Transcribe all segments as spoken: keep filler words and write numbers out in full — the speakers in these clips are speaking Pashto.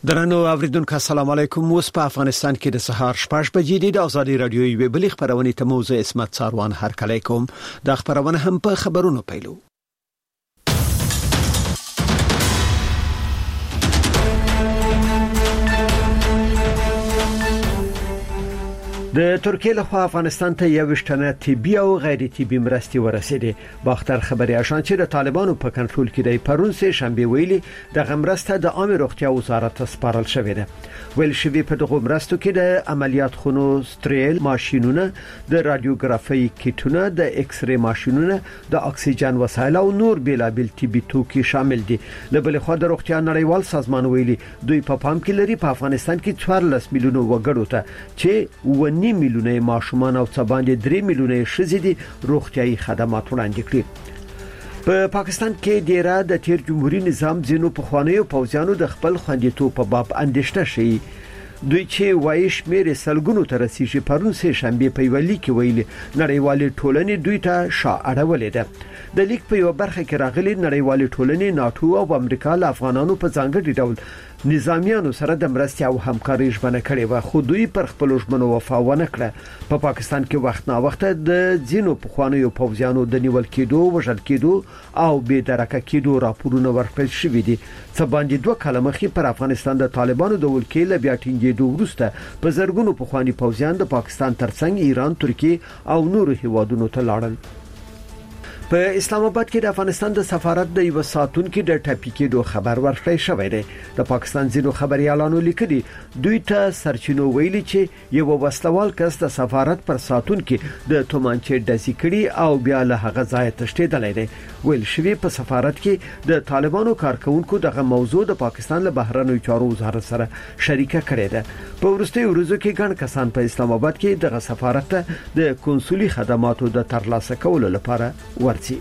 درنو اوریدونکو السلام علیکم. اوس په افغانستان کې د سهار شپږ بجې دي. د ازادي رادیو یوې بلې خبرونه ته موضوع اسمت ساروان هرکلی کوم. د خبرونه هم په خبرونو پیلو. د ترکیه له خوا افغانستان ته یو وشتنه طبي او غیر طبي مرستې ورسېدې. باختر خبري آشان چې د طالبانو په کنټرول کې د پرون سه شنبه ویلي د غمرسته د عامه روغتیا وزارت سپارل شوې ده. ویل شوی په دغه مرستو کې د عملیات خونو ستریل ماشينونه، د رادیوګرافي کیټونه، د ایکس ری ماشينونه، د اکسیجن وسایل او نور بیلابل طبي توکي شامل دي. لبل خو د روغتیا نړیوال سازمان ویلي دوی په پام کې لري په افغانستان کې څوارلس میلیونه وګړو ته چې ونی میلیونه ماشومان او څه باندې درې میلیونه ښځې دي روغتيایي خدمات وړاندې کړي. په پاکستان کې ډیره د تیر جمهوریت نظام ځینو په خوانیو پوځیانو د خپل خوندیتوب په باب اندېښنه شي. دوی چې وایي شمیر سلګونو تر رسیدي پرون سه شنبه په ویلي کې ویلي نړیوالې ټولنې دوی ته شا اړولې ده. د لیک په یو برخه کې راغلي نړیوالې ټولنې ناتو او امریکا له افغانانو په ځانګړي ډول نظامیانو سره د مرستې او همکاري ژمنه کړې و، خو دوی پر خپل ژمنو وفا ونه کړه. په پا پاکستان کې وخت نا وخت د ځینو پخوانیو پوځیانو د نیول کېدو، وژل کېدو او بې درکه کېدو راپورونه ورکړل شوې دي. څه باندې دوه کاله مخکې پر افغانستان د طالبانو د ولکې له بیا ټینګېدو وروسته په زرګونو پخوانی پوځیان د پاکستان ترڅنګ ایران، ترکیه او نورو هیوادونو ته لاړل. په اسلام آباد کې د افغانستان د سفارت د یو ساتونکو د ټاپي کېدو خبر ورکړی شوی دی. د پاکستان ځینو خبريالانو لیکلي دوی ته سرچینو ویلي چې یو وسلوال کس د سفارت پر ساتونکو د تومانچې ډزې کړي او بیا له هغه ځای تښتېدلی دی. ویل شوی په سفارت کې د طالبانو کارکونکو دغه موضوع د پاکستان له بهرنیو چارو وزارت سره شریکه کړې ده. په ورستي ورځو کې ګڼ کسان په اسلام آباد کې دغه سفارت ته د کنسولي خدماتو د ترلاسه کولو لپاره ورځي.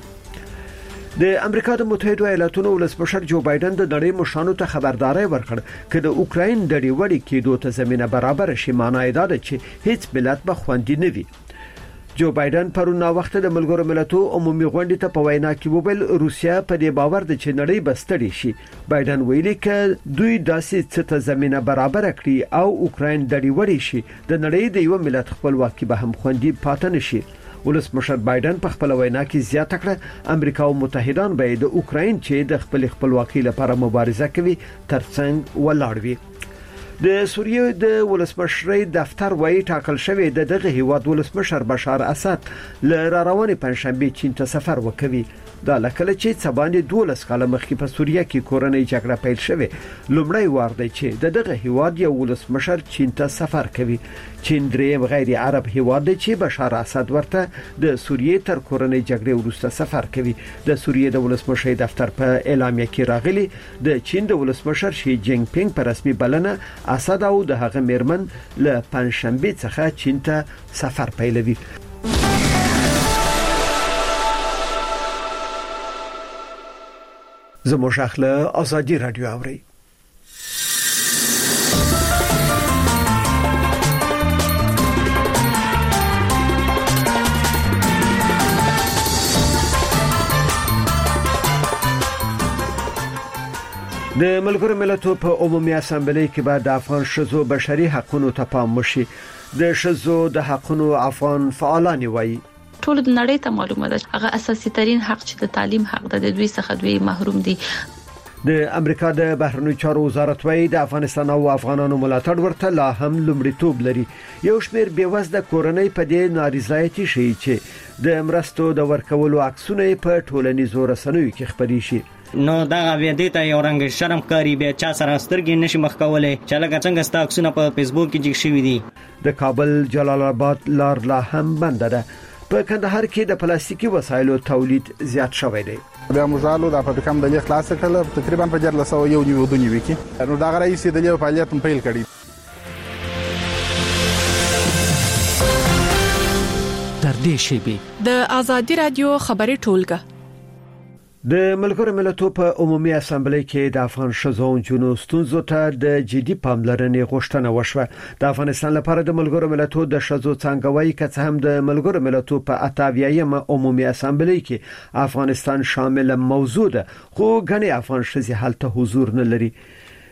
د امریکا د متحده ایالاتونو ولسمشر جو بایدن د نړۍ مشرانو ته خبرداري ورکړ چې د اوکراین د ډیوړي کېدو ته زمينه برابر شي. معنی دا ده چې هیڅ ملت به خوندي نه وي. جو بایدن پرون نا وخت د ملګرو ملتونو عمومي غونډې ته په وینا کې وویل روسیا په دې باور ده چې نړۍ بستړي شي. بایدن ویلي چې دوی داسې څه ته زمينه برابر کړي او اوکراین د ډیوړي شي د نړۍ د یو ملت خپلواکي به هم خوندي پاتې نشي. ولسمشر بایدن په خپل وینا کې زیاته کړه امریکا او متحدان به د اوکراین چې د خپل خپلواکۍ لپاره مبارزه کوي ترڅنګ ولاړ وي. د سوریې د ولسمشر دفتر وایي ټاکل شوی د دغه هیواد ولسمشر بشار اسد ل را روانې پنځشنبه چین ته سفر وکوي. دا لکه چې څه باندې دولس کاله مخکې په سوریه کې کورنۍ جګړه پیل شوه. لومړی وار دی چې د دغه هیواد یو ولسمشر چین ته سفر کوي. چین دریم غیر عرب هیواد دی چې بشار اسد ورته د سوریې تر کورنۍ جګړې وروسته سفر کوي. د سوریې د ولسمشر دفتر په اعلامیه کې راغلي د چین د ولسمشر شي جینګ پینګ په رسمي بلنه اسد او د هغه میرمن له پنځشنبه څخه چین ته سفر پیلوي. زموږ اخله ازادي رادیو اوري. د ملګرو ملتونو په عمومي اسامبلې کې بعد د افغان شذو بشري حقوقو ته پام وشي. د شذو د حقوقو افغان فعالان وایي ټول د نړۍ ته معلومه ده هغه اساسي ترين حق چې د تعلیم حق ده د دوی څخه دوی محروم دي. د امریکا د بهرنیو چارو وزارت وایي د افغانستان او افغانانو ملاتړ ورته لا هم لومړیتوب لري. یو شمېر بیوزله کورنۍ په دې نارضایتي شي چې د مرستو د ورکولو عکسونه په ټولنیزو رسنیو کې خپري شي. نو دا غوې دې ته یو رنګ شرم کاری به چا سره سترګې نشي مخ کولای چې لکه څنګه ستاسو په فیسبوک کې جګ شوی دي. د کابل جلال آباد لار لا هم بند ده. په کندهار کې د پلاستیکي وسایلو تولید زیات شوی دی. بیا موږ د فابریکې د لیک خلاص کړل تقریبا په جرله سو یو نیو دونی وکی نو دا غره یې د یو فعالیت په پیل کړی. تر دې شی د ازادي رادیو خبري ټولګه د ملګرو ملتونو په عمومي اسامبلې کې د افغان شذو جنو ستونزو ته د جدي پاملرنې غوښتنه وشوه. د افغانستان لپاره د ملګرو ملتونو د شذو څنګهوي کڅ هم د ملګرو ملتونو په اتاویایم عمومي اسامبلې کې افغانستان شامل موضوع ده، خو غني افغان شذي حالت حضور نه لري.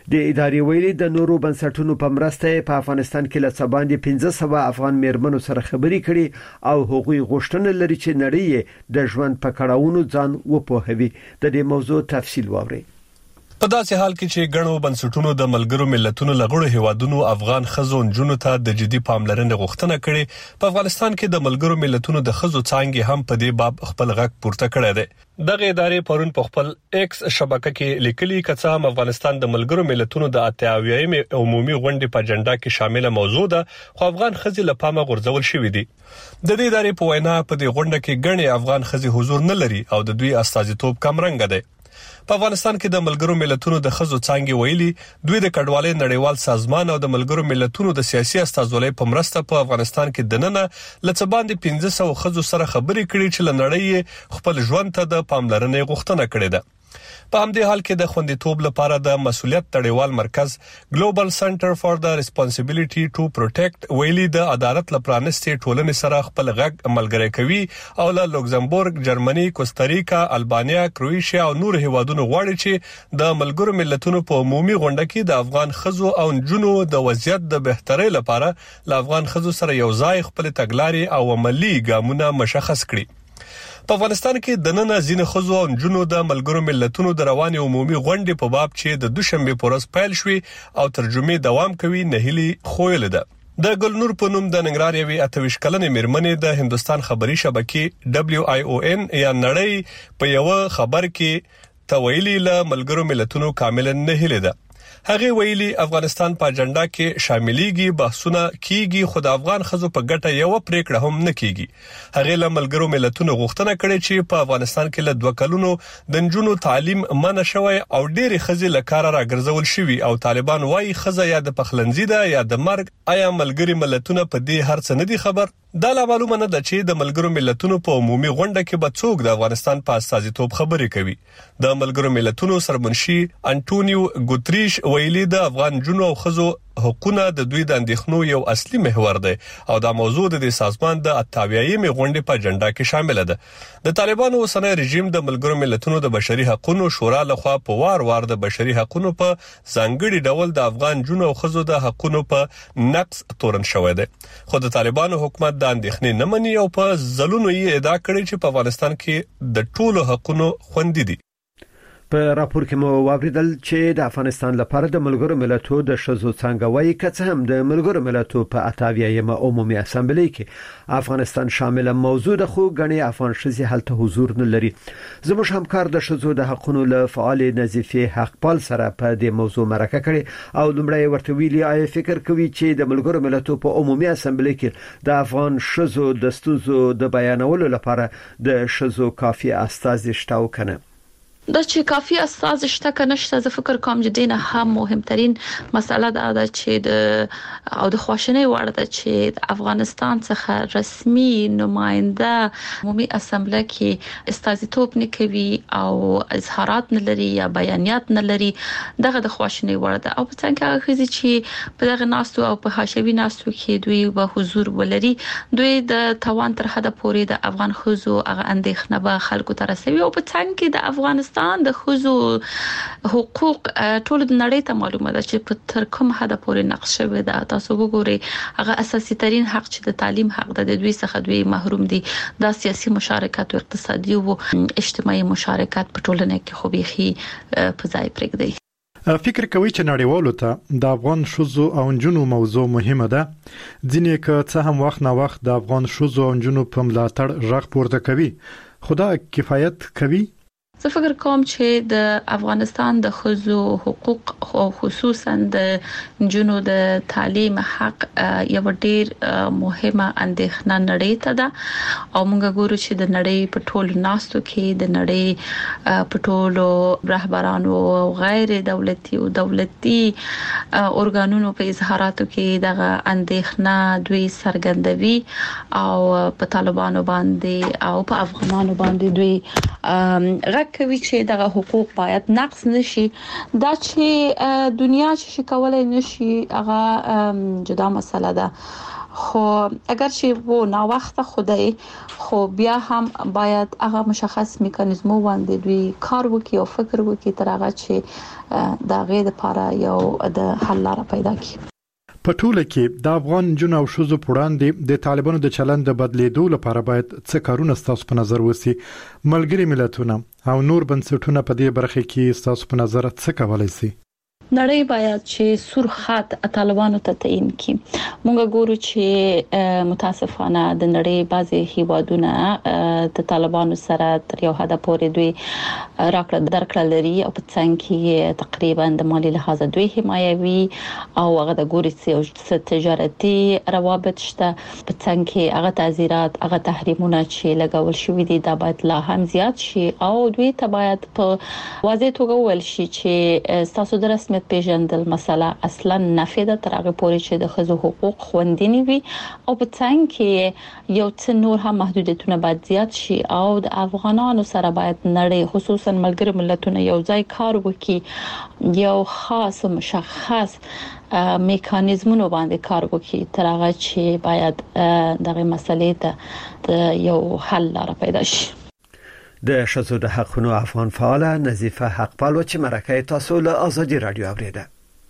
د ادارې ویلي د نورو بنسټونو په مرسته په افغانستان کې له څه باندې پنځه سوه افغان میرمنو سره خبرې کړي او هغوی غوښتنه لري چې نړۍ د ژوند په کړهونو ځان وپوهوي. د دې موضوع تفصیل واوري. په داسې حال کې چې ګڼو بنسټونو د ملګرو ملتونو لغړو هیوادونو افغان خزو جنونو ته د جدي پاملرنې غوښتنه کړې، په افغانستان کې د ملګرو ملتونو د خزو څانګې هم په دې باب خپل غږ پورته کړی دی. دغه ادارې پرون په خپل ایکس شبکه کې لیکلي کڅه هم افغانستان د ملګرو ملتونو د اتیاویایمه عمومي غونډې په اجنډا کې شامله موضوع ده، خو افغان خزي له پامه غورځول شوې دي. د دې ادارې په وینا په دې غونډه کې ګڼې افغان خزي حضور نه لري او د دوی استازیتوب کم رنګ دی. په افغانستان کې د ملګرو ملتونو د خزو څانګې ویلي دوی د کډوالۍ نړیوال سازمان او د ملګرو ملتونو د سیاسي استازولۍ په مرسته په افغانستان کې دننه لڅ باندې پنځه سوه خزو سره خبرې کړي چې لنړۍ خپل ژوند ته د پاملرنې غوښتنه کړې ده. په همدې حال کې د خوندیتوب لپاره د مسؤلیت تړیوال مرکز ګلوبل سنټر فار د ریسپانسیبিলিټي ټو پروټیکټ ویلي د عدالت لپرانستي ټولنې سره خپل غږ ملګری کوي او له لوکزمبورګ، جرمني، کوستاریکا، البانیا، کروئیشیا او نور هیوادونو غواړي چې د ملګرو ملتونو په عمومي غونډه کې د افغان خزو او جنونو د وضعیت د بهترۍ لپاره له افغان خزو سره یو ځای خپل تګلارې او عملی ګامونه مشخص کړي. په افغانستان کې د نن ځینې خزو او جنونو د ملګرو ملتونو د رواني عمومي غونډې په باب چې د دوشنبه په ورځ پیل شوې او ترجمه دوام کوي نهيلي خویل ده. د ګلنور په نوم د ننګرهار یوې اتویش کلنې میرمنې د هندستان خبري شبکې دبليو آی او ان یا نړۍ په یو خبر کې تویلی له ملګرو ملتونو کاملا نهيلي ده. هغه ویلي افغانستان په اجنډا کې شاملېږي، بحثونه کیږي، خو د افغان خزو په ګټه یو پریکړه هم نه کیږي. هغه له ملګرو ملتونو غوښتنه کړې چې په افغانستان کې له دوه کلونو د نجونو تعلیم منع شوی او ډېری خزي له کار راګرځول شوی او طالبان وايي خزه یا د پخلنځي ده یا د مرګ. آیا ملګری ملتونه په دې هر څه نه دي خبر؟ دا لا معلومه نه ده چې د ملګرو ملتونو په عمومي غونډه کې به څوک د افغانستان په استازیتوب خبرې کوي. د ملګرو ملتونو سرمنشي انټونیو ګوتریش ویلي د افغان جنونو او خزو حقوقونه د دوی د اندېښنو یو اصلي محور دی او دا موضوع د سازمان د اتاویایمه غونډې په اجنډا کې شامل ده. د طالبانو اوسنی رژیم د ملګرو ملتونو د بشري حقوقو شورا لخوا په وار وار د بشري حقوقو په ځانګړي ډول د افغان جنونو او خزو د حقوقو په نقص تورن شوی دی. خو د طالبانو حکومت د اندېښنې نه مني او په ځلونو یې ادعا کړې چې په افغانستان کې د ټولو حقوقو خوندي دي. په راپور کې مو واوریدل چې د افغانستان لپاره د ملګرو ملتونو د شذو څنګه وایي کڅ هم د ملګرو ملتونو په اتاویایمه عمومي اسامبلې کې افغانستان شامل موضوع د خو غني افغان شذي حالت حضور نه لري. زموږ همکار د شذو د حقوقو له فعال نظیفه حقپال سره په دې موضوع مرکه کړي او لمړی ورته ویلي آی فکر کوي چې د ملګرو ملتونو په عمومي اسامبلې کې د افغان شذو د ستونزو د بیانولو لپاره د شذو کافي استازي شته او کنه. دا چې کافي اساس شته کنه شته زه فکر کوم چې دینه هم مهمترین مسله ده چې د او د خواشنۍ وړ ده چې د افغانستان څخه رسمي نماینده عمومي اسامبله کې استازیتوب نه کوي او اظهارات نه لري یا بیانات نه لري. دغه د خواشنۍ وړ ده او په څنګه هغه چې په دغه ناستو او په حاشوي ناستو کې دوی به حضور ولري، دوی د توان تر حد پورې د افغان خزو هغه اندېښنه به خلکو ته رسوي او په څنګه د افغانستان د خزو حقوق ټول د نړۍ ته معلومه ده چې په تر کوم حد پورې نقش شوی ده. تاسو وګورئ هغه اساسي ترين حق چې د تعلیم حق ده، د دوی څخه دوی محروم دي. دا سیاسي مشارکت او اقتصادي او اجتماعي مشارکت په ټولنه کې خو بيخي په ځای پرېږدي. فکر کوي چې نړیوالو ته د افغان شذو او جنونو موضوع مهمه ده. ځینې که څه هم وخت نه وخت د افغان شذو او جنونو په ملاتړ غږ پورته کوي، خدا کفایت کوي. زه فکر کوم چې د افغانستان د خزو حقوق او خصوصا د جنو د تعلیم حق یو ډیر مهمه اندېښنه نړۍ ته ده او موږ ګورو چې د نړۍ په ټولو ناستو کې د نړۍ په ټولو رهبرانو او غیر دولتي او دولتي اورګانونو په اظهاراتو کې دغه اندېښنه دوی څرګندوي او په طالبانو باندې او په افغانانو باندې دوی غږ کوي چې دغه حقوق باید نقص نشي. دا چې دنیا چې کولای نشي هغه جدا مسله ده خو اگر چې وو نا وخت خدای خو بیا هم باید هغه مشخص میکانیزمو باندې دوی کار وکړي او فکر وکړي تر هغه چې دا غي د لپاره یو د حل لاره پیدا کړي. په ټوله کې د افغان جن او شوزو پوړاندې د طالبانو د چلند د بدلیدو لپاره باید څه کارونه ستاسو په نظر وسی؟ ملګری ملتونه او نور بنسټونه په دې برخه کې ستاسو په نظر څه کولای شي؟ نړۍ باید چې سور خط طالبانو ته تعین کړي. موږ ګورو چې متاسفانه د نړۍ بعضي هیوادونه د طالبانو سره تر یو حد پورې دوی راکړه درکړه لري او په څنګه کې تقریبا د مالی لحاظ دوی حمایوي او هغه د ګوري چې تجارتي روابط شته په څنګه کې هغه تعزیرات هغه تحریمونه چې لګول شوې دي دا باید لا هم زیات شي او دوی ته باید په واضح توګه ویل شي چې تاسو د رسمیت پیژندل مسله اصلا نفي ده تر هغه پورې چې د خزو حقوق خوندینی وي او په څنګه کې یو څه نور هم محدودیتونه باید زیات شي او د افغانانو سره باید نړۍ خصوصا ملګری ملتونه یو ځای کار وکړي یو خاص مشخص میکانیزمونو باندې کار وکړي تر هغه چې باید دغه مسلې ته یو حل لاره پیدا شي. د شذو د حقونو افغان فعال نظیفه حقپال و چې مرکه تاسو له آزادی رادیو اوریده.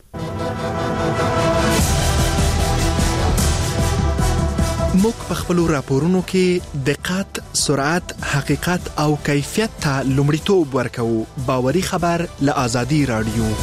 موږ په خپل راپورونو کې دقت، سرعت، حقیقت او کیفیت ته لومړیتوب ورکوو. باوري خبر له آزادی رادیو.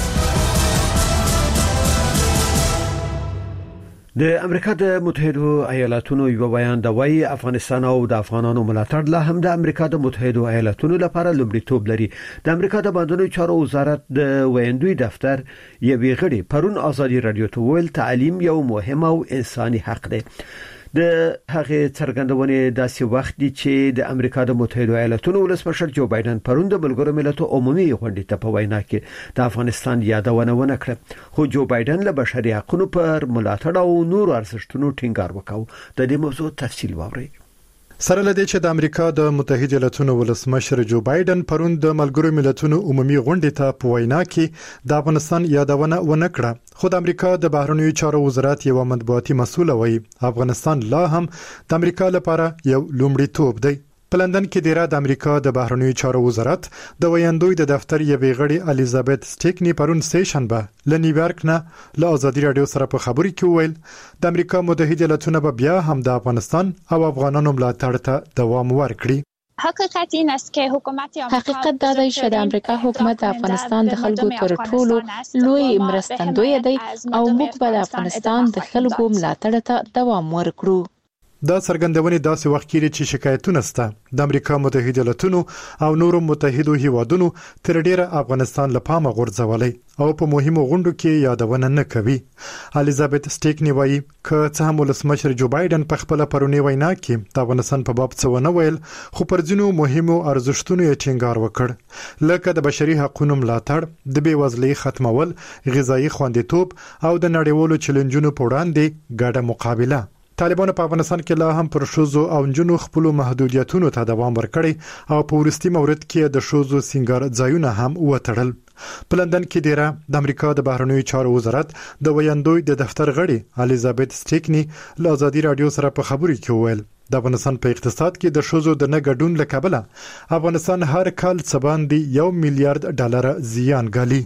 د امریکا د متحده ایالاتونو یو بیان د وای افغانستان او د افغانانو ملاتړ له هم د امریکا د متحده ایالاتونو لپاره لومړیتوب لري. د امریکا د بندونو چارو وزارت د ویندوی دفتر یوې غړي پرون آزادی رادیو ته ویل تعلیم یو مهم او انساني حق دی. د هغه څرګندونې داسې وخت دی چې د امریکا د متحده ایالاتونو ولسمشر جو بایدن پرون د ملګرو ملتونو عمومي غونډې ته په وینا کې د افغانستان یادونه ونه کړه. خو جو بایدن له بشري حقوقو پر ملاتړ او نور ارزښتونو ټینګار وکاو. د دې موضوع تفصیل واورئ. سره لدې چې د امریکا د متحده ایالاتونو ولسمشر جو بایدن پرون د ملګرو ملتونو عمومي غونډې ته په وینا کې د افغانستان یادونه ونه کړه، خو د امریکا د بهرنیو چارو وزارت یو مطبوعاتي مسؤل وایي افغانستان لا هم د امریکا لپاره یو لومړیتوب دی. په لندن کې د را د امریکا د بهرنیو چارو وزارت د ویاندوی د دفتر یوې غړي الیزابت سټیکنی پرون سه شنبه له نیویارک نه له آزادی رادیو سره په خبري کې ویل د امریکا متحده ایالاتونو به بیا هم د افغانستان او افغانانو ملاتړ ته دوام ورکړي. حقیقت این است که حکومت آمریکا حقیقت دا دی چې د امریکا حکومت د افغانستان د خلکو تر ټولو لوی مرستندوی دی او موږ به د افغانستان د خلکو ملاتړ ته دوام ورکړو. دا څرګندونې داسې وخت کې چې شکایتونه سته د امریکا متحده ایالاتونو او نورو متحدو هیوادونو تر ډیره افغانستان له پامه غورځولای او په مهمو غونډو کې یادونه نه کوي. الیزابت سټیکنی وایي که څه هم ولسمشر جو بایدن په خپل پرونی وینا کې د افغانستان په باب څه ونه ویل، خو پر ځینو مهمو ارزښتونو یې ټینګار وکړ، لکه د بشري حقوقو ملاتړ، د بېوزلۍ ختمول، غذایی خوندیتوب او د نړیوالو چیلنجونو په وړاندې ګډه مقابله. طالبانو په افغانستان کې لا هم پر شوزو او جنونو خپل محدودیتونو ته دوام ورکړي او په ورستي مورد کې د شوزو سنگار ځایونه هم وټړل. په لندن کې دیره د امریکا د بهرنیو چارو وزارت د ویاندوی د دفتر غړي الیزابت سټیکنی له آزادی رادیو سره په خبري کې ویل د افغانستان په اقتصاد کې د شوزو د نه ګډون لکبله افغانستان هر کال سباندې یو میلیارډ ډالر زیان ګالي.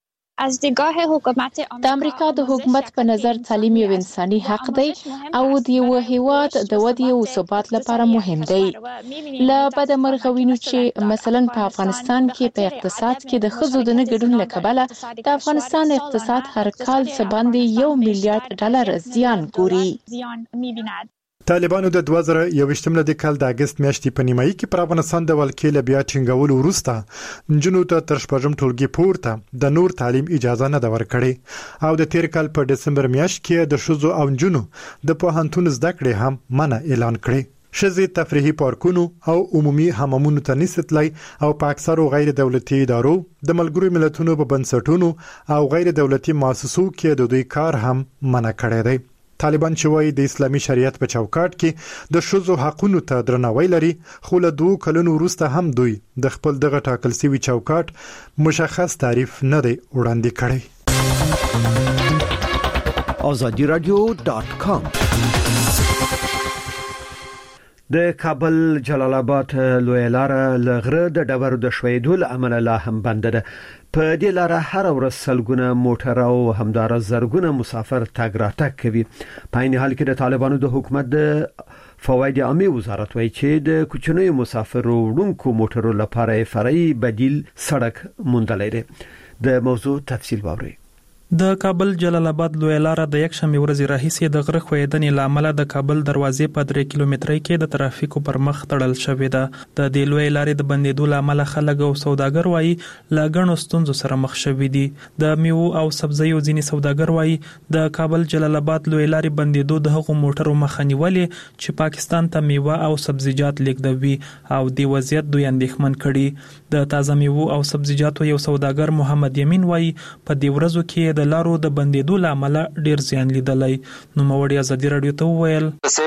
از دیدگاه حکومت د امریکا د حکومت په نظر تعلیم یو انساني حق دی او د یو هیواد د ودې او ثبات لپاره مهم دی. له بده مرغه وینو چې مثلا په افغانستان کې په اقتصاد کې د ښځو د نه ګډون له کبله د افغانستان اقتصاد هر کال څه باندې یو میلیارډ ډالر زیان ګوري. طالبانو د دوه زره یوویشتم د کال د اگست میاشتې په نیمایي کې پر افغانستان د ولکې له بیا ټینګولو وروسته نجونو ته تر شپږم ټولګي پورته د نور تعلیم اجازه نه ده ورکړې او د تیر کال په دسمبر میاشت کې د شوزو او نجونو د پوهنتون زده کړې هم منع اعلان کړې. شذې تفریحي پارکونو او عمومي حمامونو ته نستلای او په اکثرو غیر دولتي ادارو د ملګرو ملتونو په بنسټونو او غیر دولتي مؤسسو کې د دوی کار هم منع کړی دی. طالبان چې وایي د اسلامي شریعت په چوکاټ کې د شذو حقوقو ته درناوی لري، خو له دوه کلونو وروسته هم دوی د خپل دغه ټاکل شوی چوکاټ مشخص تعریف نه دی وړاندې کړی. آزادی رادیو دات کام. د کابل جلال آباد لوی لار لغره د ډبرو د شویدو عمل لا هم بند ده. په دې لار هر ورځ سلګونه موټر او همدار زرګونه مسافر تګ راتګ کوي. په عین حال کې د طالبانو د حکومت د فواید عامه وزارت وايي چې د کوچنیو مسافرو وړونکو موټرو لپاره فرعي بدیل سړک موندلای دی. د موضوع تفصیل واورئ. د کابل جلال آباد لوی لار د یک شنبه ورځ راهیسې د غره خویدنې لامل د کابل دروازې په درې کیلومترۍ کې د ترافیکو پر مخ تړل شوې ده. د دې لوی لارې د بندیدو لامل خلک او سوداګر وایي لا غنو ستونزو سره مخ شوي دي. د میوه او سبزیو ځینې سوداګر وایي د کابل جلال آباد لوی لارې بندیدو د هغو موټرو مخنیولې چې پاکستان ته میوه او سبزیجات لیږدوي او د وضعیت دوی اندېښمن کړي. د تازه میوه او سبزیجاتو یو سوداګر محمد یمین وایي په دې ورځو کې د لارو د بندیدو لامل ډیر زیان لیدلای. نو موړي ازادي رادیو ته وویل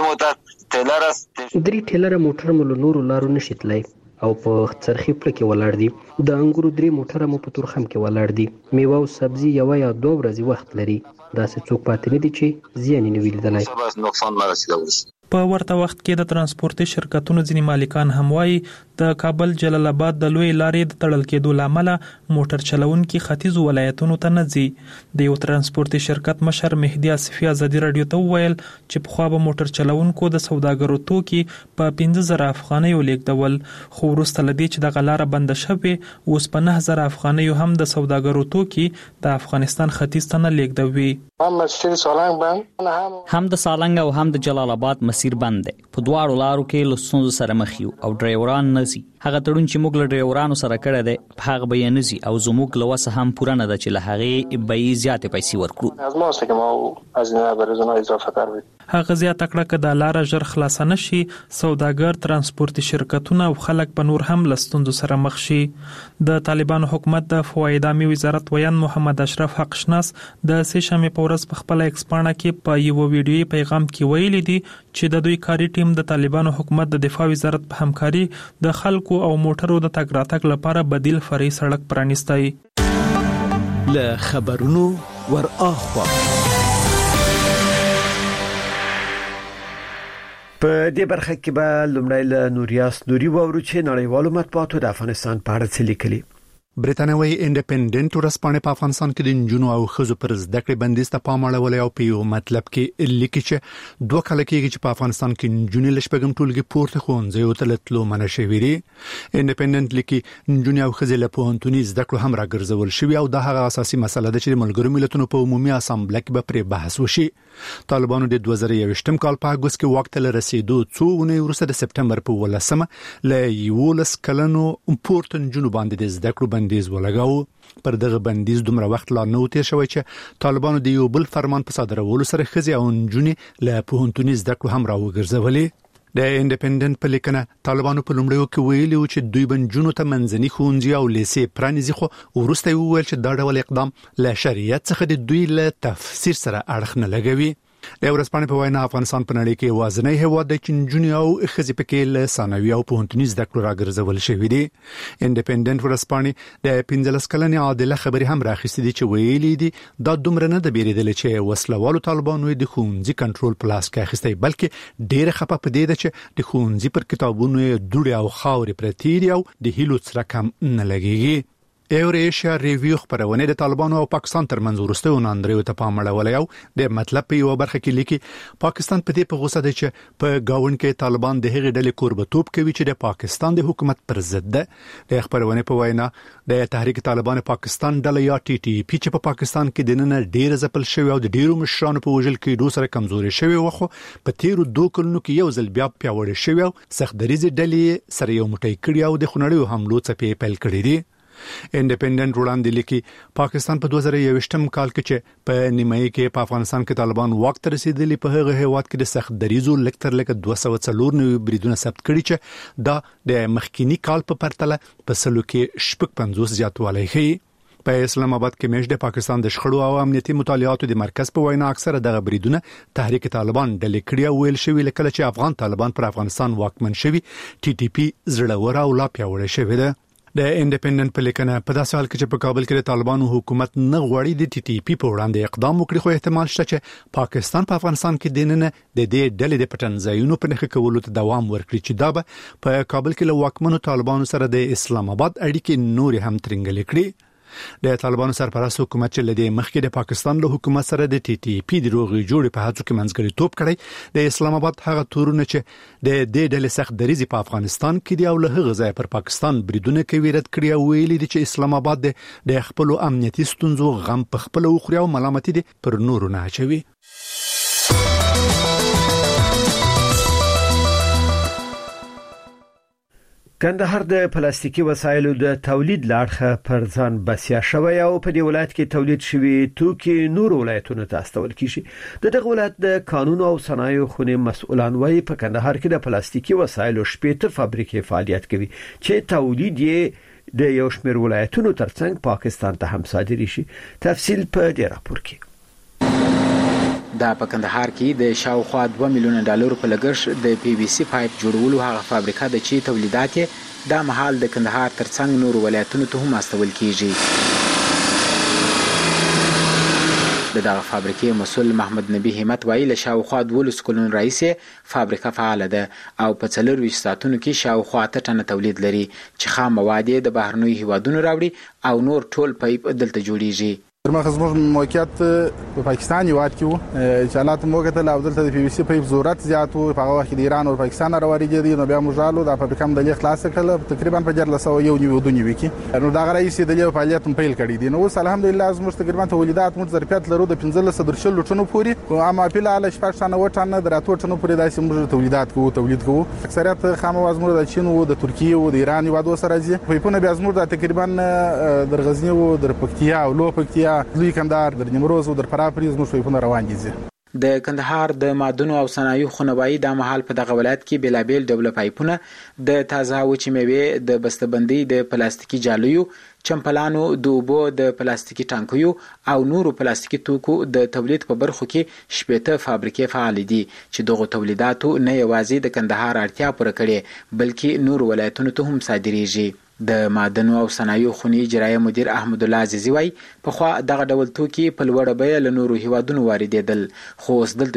درې ټیلر موټر مول نورو لارو نشیتلای او په څرخي پړ کې ولاړ دي. د انګورو درې موټر مو په تورخم کې ولاړ دي. میوه او سبزی یو یا دوه ورځې وخت لري. دا څه څوک پاتې نه دي چې زیان نه ویلدلای. نقصان نه رسیدلی. په ورته وخت کې د ترانسپورتي شرکتونو ځینې مالکان هم وایي د کابل جلال آباد د لوی لارې د تړل کېدو لامل موټر چلونکي ختیځو ولایتونو ته نه ځي. د یو ترانسپورتي شرکت مشر مهدي آصفي ازادي رادیو ته وویل چې په خوا به موټر چلونکو د سوداګرو توکي په پنځه زره افغانیو لیږدول، خو وروسته له دې چې دغه لاره بنده شوې اوس په نه زره افغانیو هم د سوداګرو توکي د افغانستان ختیځ ته نه لیږدوي. هم د سالنګ او هم د جلال آباد مسیر بند دی. په دواړو لارو کې له ستونزو سره مخ یو او ډرایوران نه ځي. هغه تړون چې موږ له ډرایورانو سره کړی دی په هغه به یې نه ځي او زموږ له وسه هم پوره نه ده چې له هغې به یې زیاتې پیسې ورکړو. هغه زیاته کړه که دا لاره ژر خلاصه نه شي سوداګر، ترانسپورتي شرکتونه او خلک به نور هم له ستونزو سره مخ شي. د طالبانو حکومت د فواید عامه وزارت ویان محمد اشرف حق شناس د سه شنبې په ورځ په خپل ایکس پاڼه کې په یو ویډیويي پیغام کې ویلي دي چې د دوی کاري ټیم د طالبانو حکومت د دفاع وزارت په همکاري د خلکو او موټرو د تګ راتګ لپاره بدیل فرعي سړک پرانیستی. له خبرونو ور اخوا په دې برخه کې به لومړی له نوریاس نوري وورو چې نړیوالو مطبوعاتو د افغانستان په اړه څه لیکلي. برتانوي انډیپندنت ورسپانې په افغانستان کې د نجونو او ښځو پر زده کړې بندیز ته پام اړولی او په یو مطلب کې لیکي چې دوه کال کېږي چې په افغانستان کې نجونې له شپږم ټولګي پورته ښوونځیو ته تللو منع شوي دي. انډیپندنت لیکي نجونې او ښځې له پوهنتوني زده کړو هم راګرځول شوي او دا هغه اساسي مسله ده چې د ملګرو ملتونو په عمومي اسامبله کې به پرې بحث وشي. طالبانو د دوه زره یوویشتم کال په اګوست کې واک ته رسیدو څو ونې وروسته د سپټمبر په ولسمه له یولس کلنو پورته نجونو باندې د زده کړو بندیز ولګاو. پر دغه بندیز دومره وخت لا نه تیر شوی چې طالبانو د یو بل فرمان په صادرولو سره ښځې او نجونې له پوهنتوني زده کړو هم راوګرځولې. د انډیپندنت په لیکنه طالبانو په لومړیو کې ویلي و چې دوی بنجونو ته منځني ښوونځي او لیسې پرانیزي، خو وروسته وویل چې دا ډول اقدام له شریعت څخه د دوی له تفسیر سره اړخ نه لګوي. د ورځپاڼې په وینا افغانستان په نړۍ کې وازنۍ هیواد دی چې نجونې او ښځې پکې له ثانوي او پوهنتوني زده کړو راګرځول شوي دي. انډیپندنت ورځپاڼې د پنځلس کلنې عادله خبرې هم راخیستې دي چې ویلي دي دا دومره نه د بیریدل چې وسلوالو طالبانو د ښوونځي کنټرول په لاس کې اخیستی، بلکې ډېر خپه پدې ده چې د ښوونځي پر کتابونو دوړې او خاورې پرتې دي او د هیلو څرک هم نه لګیږي. ایور ایشیا ریویو خبرونه د طالبانو او پاکستان ترمنځ ورسته وناندریو ته پام اړولی او د مطلب په یو برخه کې لیکي پاکستان په دې په غوسه دی چې په گاون کې طالبان د هغې ډلې کوربتوب کوي چې د پاکستان د حکومت پر ضد ده. د خبرونه په وینا د تحریک طالبان پاکستان ډله یا ټي ټي پی چې په پاکستان کې د نن ډیر ځپل شوی او د ډیرو مشرانو په وژل کې دوه سره کمزوري شوی وخو په تیرو دوه کلونو کې یو ځل بیا پیاوړی شوی او سختدریزي ډلې سره یو موټی کړی او د خنړیو حملو څخه پیل کړی دي. انډیپندنت وړاندې لیکي پاکستان په دوه زره یوویشتم کال کې چې په نیمایي کې په افغانستان کې طالبان واک ته رسیدلی په هغه هیواد کې د سخت دریزو لکتر لکه دوه سوه څلور نوي بریدونه ثبت کړي چې دا د مخکینی کال په پرتله په سلو کې شپږ پنځوس زیاتوالی ښیي. په اسلام آباد کې مېشت د پاکستان د شخړو او امنیتي مطالعاتو د مرکز په وینا اکثره دغه بریدونه تحریک طالبان ډلې کړي او ویل شوی لکه چې افغان طالبان پر افغانستان واکمن شوي ټي ټي پی زړور او لا پیاوړی شوی ده. د انډیپندنت په لیکنه په داسې حال کې چې په کابل کې د طالبانو حکومت نه غواړي د ټي ټي پی په وړاندې اقدام وکړي، خو احتمال شته چې پاکستان په افغانستان کې دننه د دې ډلې د پټنځایونو په نخښه کولو ته دوام ورکړي چې دا به په کابل کې له واکمنو طالبانو سره د اسلام آباد اړیکې نور هم ترنګل کړي. د طالبانو سرپرست حکومت چې لدی مخکې د پاکستان له حکومت سره د ټي ټي پی د روغي جوړې په هڅو کې منځګړی توپ کړی، د اسلام آباد هغه تورونه چې د دې ډلې سخت دریزي په افغانستان کې دی او له هغه ځای پر پاکستان بریدونه کوي رد کړی او ویلي دي چې اسلام آباد د خپل امنیتي ستونزو غم په خپل وخوري او ملامتي دي پر نورو نه اچوي. کندهار د پلاستیکي وسایلو د تولید لاړخه پر ځان بسیا شوی او په دې ولایت کې تولید شوی توکي نور ولایتونو ته استول کیږي. د دغه ولایت د قانون او صنایع خونې مسؤلان وايي په کندهار کې د پلاستیکي وسایلو شپږ فابریکې فعالیت کوي چې تولید یې د یو شمېر ولایتونو ترڅنګ پاکستان ته هم صادري شي. تفصیل په دې راپور کې. دا په کندهار کې د شاوخوا دوه میلیونه ډالر په لګښت د پی وی سی پایپ جوړولو هغه فابریکه د چي تولیدات د محل د کندهار ترڅنګ نور ولایتونو ته هم استول کیږي. د دغه فابریکې مسؤل محمد نبی همت وایي له شاوخوا دولس کلون رئیس فابریکه فعال ده او په څلور ویشت ساعتونو کې شاوخوا ته ټنه تولید لري چې خام مواد د بهرنیو هیوادونو راوړي او نور ټول پایپ دلته جوړیږي. مرخص زموږ موقعیت په پاکستان یوات کې وو چې حالات موګه ته او دلته د پی وی سی په ضرورت زیات وو. په هغه وخت د ایران او پاکستان راوړي نو بیا موږ د فابریکه د لیک خلاص کړل تقریبا په جرله سو یو نیو دونی وکی نو دا رئیس د لیک فعالیت پیل کړی دي. نو الحمدلله زموږ تقریبا تولیدات موږ ظرفیت لرو د پنځه سوه درشل ټنو پوري او اما په لاله شپږ ټنه و ټنه دراتو ټنو پوري داسې موږ تولیدات کوو تولید کوو. اکثریت خام وزمو د چین او د ترکیه او د ایران یوادو سره دي. په پونه بیا زموږ تقریبا د غزنی او د پکتیا او لو پکتیا لوی کندهار د نیمروز او د فرافریز مو شویونه روان دي. د کندهار د مادونو او صنایع خونوایی د محل په دغه ولایت کې بلابل ډول پایپونه د تازه وچې میوه د بسته‌بندۍ د پلاستیکي جالیو چمپلانو د اوبو د پلاستیکي ټانکیو او نورو پلاستیکي توکو د تولید په برخو کې شپږ فابریکې فعال دي چې دغه تولیداتو نه یوازې د کندهار اړتیا پوره کړي بلکې نور ولایتونو ته هم صادریږي. د معدنو او صنایع خونې اجرایي مدیر احمد الله عزیزی وای په خوا دغه ډول توکي په لوړه بیه له نورو هیوادونو واردېدل خو اوس دلته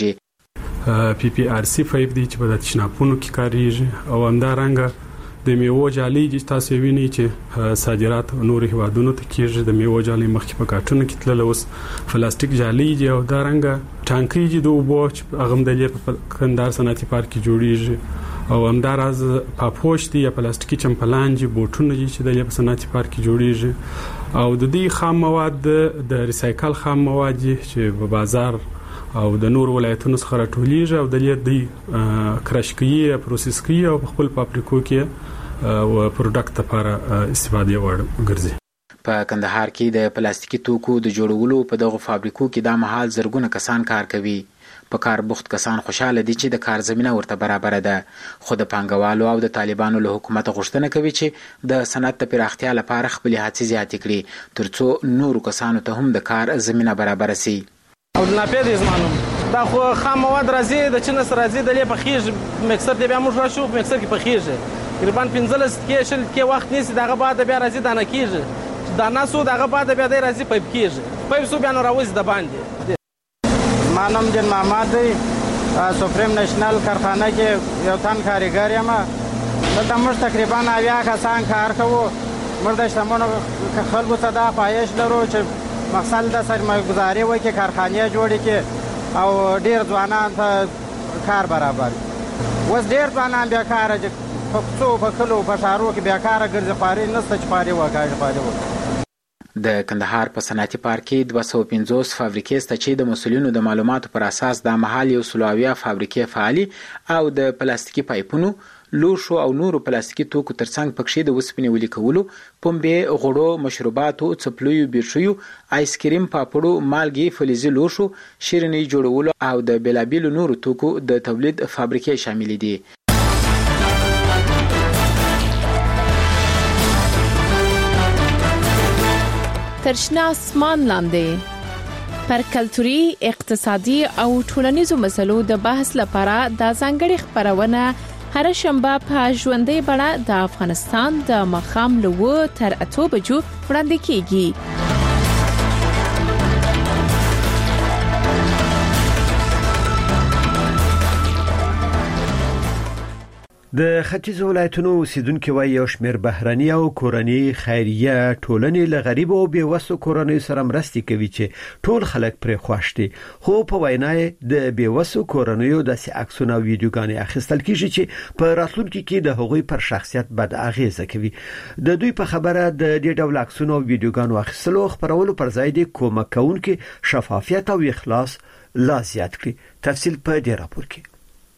جوړیږي. پی پی آر سی فایف دی چې په تشناپونو کې کاریږي او همدارنګه د میوه جالي چې تاسو وینئ چې صادرات نورو هیوادونو ته کیږي. د میوه جالي مخکې په کارټونو کې تلل اوس پلاستیک جالي دی او همدارنګه ټانکي دی د اوبو چې هغه د لې په کندهار صنعتي پارک کې جوړیږي او همداراز پاپوش دی یا پلاستیکي چمپلان دي بوټونه دي چې د لې په صنعتي پارک کې جوړیږي او د دې خام مواد د ریسایکل خام مواد چې په بازار او د نور ولایتونو څخه راټولیږي او د لې د کرشکي پروسس کوي او خپل فابریکو کې او پروډکټ لپاره استفاده وړ ګرځي. په کندهار کې د پلاستیکي توکو د جوړولو په دغه فابریکو کې د محل زرګونه کسان کار کوي. په کار بوخت کسان خوشاله دي چې د کار زمينه ورته برابر ده خو د پنګوالو او د طالبانو له حکومت غوښتنه کوي چې د صنعت د پراختیا لپاره خپل هڅې زیاتې کړي ترڅو نورو کسانو ته هم د کار زمينه برابر شي. او نه پیدا زمانم دا خو خام مواد راځي د چین سره راځي د لې په خيج مکسر دی بیا موږ راشو په مکسر کې په خيج تقریبا پنځلس کې شل کې وخت نیسي دغه بعد بیا راځي دا نه کیږي دا نه سو دغه بعد بیا دی راځي په کیږي په سو بیا نو راوځي د باندې. مانم جن محمد دی سپریم نشنل کارخانه کې یو تن کاریګر یم. دلته موږ تقریبا اویا کسان کار کوو. موږ د شتمنو خلکو ته دا پایش لرو چې مقصد د سرمایه‌ګذاري وکړي کارخانې جوړې کړي او ډېر ځوانان ته کار برابر. اوس ډېر ځوانان بیکاره چې په کوڅو په کلو په ښارو کې بیکاره ګرځي خواري نشته چې خواري وکړي خواري وکړي. د کندهار په صنعتي پارک کې دوه سوه پنځوس فابریکې شته چې د مسؤلینو د معلوماتو پر اساس د محل یو سلویا فابریکې فعالي او د پلاستیکي پایپونو لوښو او نورو پلاستیکي توکو ترڅنګ پکې د وسپنې ولي کولو پمبې غوړو مشروباتو څپلیو بیرشیو آیس کریم پاپړو مالګي فلزي لوښو شیریني جوړولو او د بلابیلو نورو توکو د تولید فابریکې شامل دي. ترشنا اسمان لاندې پر کلتوري اقتصادي او ټولنیزو مسلو د بحث لپاره د ځانګړي خبرونه هر شنبه په ژوندۍ بڼه د افغانستان د مخام لوو تر اته بجو وړاندې کیږي. د ختیځ ولایتونو اوسیدونکو وایي یو شمېر بهرني او کورنۍ خیریه ټولنې له غریب او بیوسو کورنۍ سره مرستې کوي چې ټول خلک پرې خوښ دي، خو په وینا د بیوسو کورنۍ د عکسونو او ویډیوګانې اخیستل کیږي چې په راتلونکي کې د هغوی پر شخصیت بد اغیزه کوي. د دوی په خبره د دې ډول عکسونو او ویډیوګانو اخیستلو خبرولو پر ځای د کومک کوونکي شفافیت او اخلاص لا زیات کړي. تفصیل په دې راپور کې.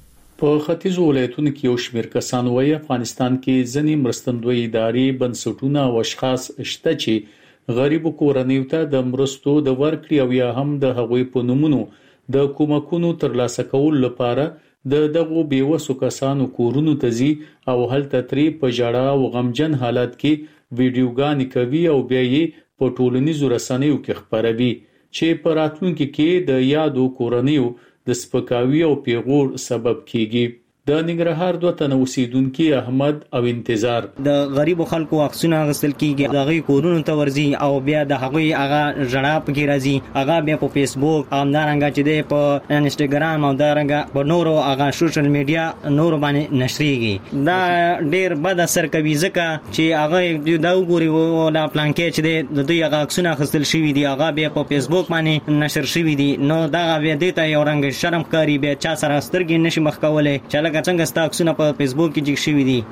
په ختیځ ولایتونو کې یو شمېر کسان وایي افغانستان کې ځینې مرستندوی ادارې بنسټونه او اشخاص شته چې غریب کورنیو ته د مرستو د ورکړې او یا هم د هغوی په نومونو د کومکونو ترلاسه کول لپاره د دغو بیوسو کسانو کورونو ته ځي او هلته ترې په ژړا او غمجن حالت کې ویډیوګانې کوي او بیا یې په ټولنیزو رسنیو کې خپروي چې په راتلونکي کې د یادو کورنیو د سپکاوي او پیغور سبب کیږي. د ننګرهار دوه تنه اوسیدونکو احمد او انتظار د غریب خلکو عکسونه غسل کیږي، دغه کورونو ته ورځي او بیا د هغه هغه ژړا پکې راځي، هغه بیا په فیسبوک او دارنګه چې د په انستګرام او دارنګه په نورو هغه سوشل میډیا نور باندې نشریږي. دا ډیر بد اثر کوي ځکه چې هغه دا وګوري او دا پلان کې چې د دوی هغه عکسونه غسل شوی دي هغه بیا په فیسبوک باندې نشر شوی دي، نو دا بیا د ته یو رنګ شرم کاری بیا چا سره سترګې نشي مخ کولای چې څنګه ستاکسونه په فیسبوک کې جګ شوی دي.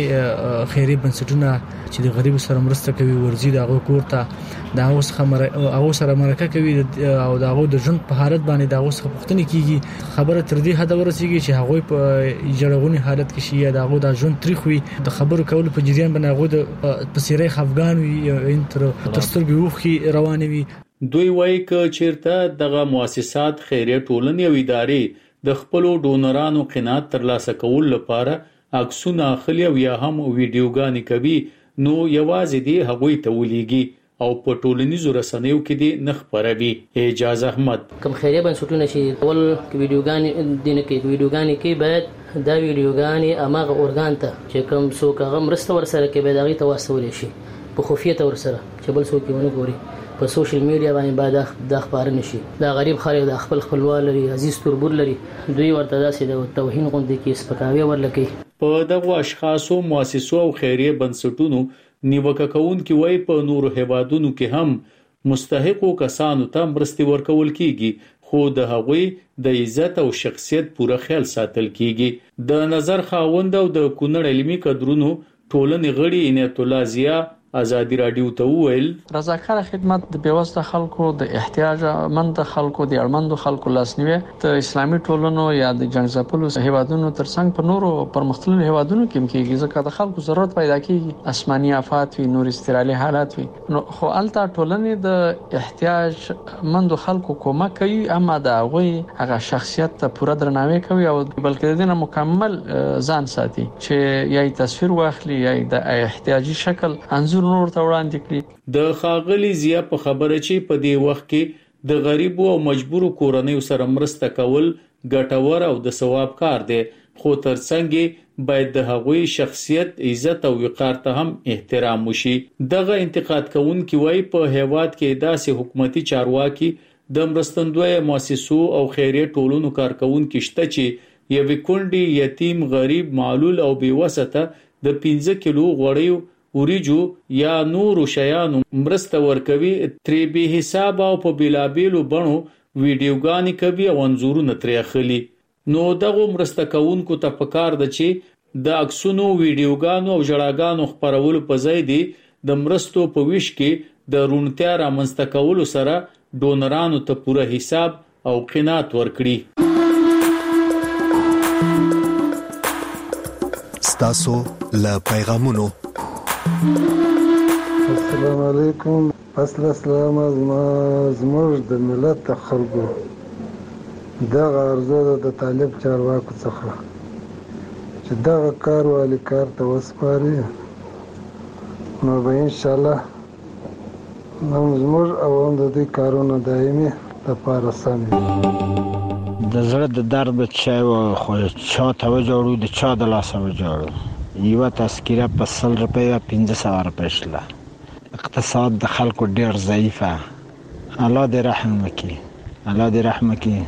ځنې خیري بنسټونه چې د غریب سره مرسته کوي ورزي د هغه کوړه د هغه خبره هغه سره مرکه کوي او د هغه د ژوند په حالت باندې د هغه پوښتنه کیږي. خبره تر دې حد ورسیږي چې هغه په جړغونی حالت کې شي د هغه د ژوند تاریخ وي، د خبرو کولو په جریان باندې هغه د پسیرې خفغان وي انتر ترسترګي وخي روان وي. دوی وایي ک چیرته دغه مؤسسات خیریه ټولنې او ادارې د خپل ډونرانو قناعت ترلاسه کول لپاره عکسونه اخلي او یا هم ویډیوګانې کوي، نو یوازې دی هغوی ته ولېږي او په ټولنیزو رسنیو کې دی نه خپروي. اعجاز احمد کوم خیریه بنسټونه چې ول ویډیوګانې دینه کې ویډیوګانې کې باید دا ویډیوګانې اماغه اورګان ته چې کوم څوک هغه مرسته ورسره کوي باید هغه ته واسول شي په خفیه ته ورسره چې بل څوک ونه ګوري په سوشل میډیا باندې باید د خبر نشي. دا غریب خلک د خپل خپلوان لري عزیز تربور لري، دوی ورته داسې د توهین غوندې کې سپکاوي ورلکي. په دغه اشخاصو مؤسسو او خیریه بنسټونو نیوکه کوونکي وایي په نورو هیوادونو کې هم مستحقو کسانو ته مرستې ورکول کیږي، خو د هغوی د عزت او شخصیت پوره خیال ساتل کیږي. د نظر خاوند او د کونړ علمي کدرونو ټولنې غړي عنایت الله ضیا ازادي رادیو ته وویل رضاکار خدمت د بیوسته خلکو د احتیاج مند خلکو د اړمندو خلکو لاسنیوي د اسلامي ټولنو یا د جنگ ځپلو هیوادونو ترڅنګ په نورو پرمختللو هیوادونو کې کېږي، ځکه د خلکو ضرورت پیدا کیږي، آسماني آفات وي، نور استرالي حالات وي، نو خو الته ټولنې د احتیاج مند خلکو کومک کوي، اما دا غوي هغه شخصیت ته پوره درناوی کوي او بلکې د مکمل ځان ساتي چې یای تصویر واخلي یا د احتیاجي شکل انځور نور ته وړاندې کړي. د خاغلی ضیا په خبره چې په دې وخت کې د غریب او مجبور کورنیو سره مرسته کول ګټور او د ثواب کار دی، خو ترڅنګ باید د هغوی شخصیت، عزت او وقار ته هم احترام وشي. دغه انتقاد کوونکي وایي په هیواد کې داسې حکومتي چارواکي د مرستندوی مؤسسو او خیریه ټولنو کارکونکو شته چې یوې کونډې، یتیم، غریب، معلول او بیوسته د پنځه کیلو غوړیو اوریجو یا نورو شیانو مرسته ورکوي، ترې به حساب او په بلابلو بڼو ویډیوګانې کوي او انځورونه ترې اخلي. نو دغه مرسته کوونکو ته پکار ده چې د عکسونو، ویډیوګانو او ژړاګانو خپرولو په ځای دی د مرستو په ویش کې د رونتیا رامنځته کولو سره ډونرانو ته پوره حساب او قناعت ورکړي. ستاسو له پیغامونو السلام علیکم. اصل اسلام زموږ د ملت د خلکو دغه ارزو د طالب چارواکو څخه چې دغه کار والی کار ته وسپاري، نو به ان شاء الله نو زموږ او هم د دې کارونه دایمي لپاره سم د زړه د درد چا خو چا ته وجوړو د چا د لاس وجوړو یو تذکره په سل روپیا پنځه سوه روپیا شله. اقتصاد د خلکو ډیر ضعیفه. الله دې رحم وکړي، الله دې رحم وکړي.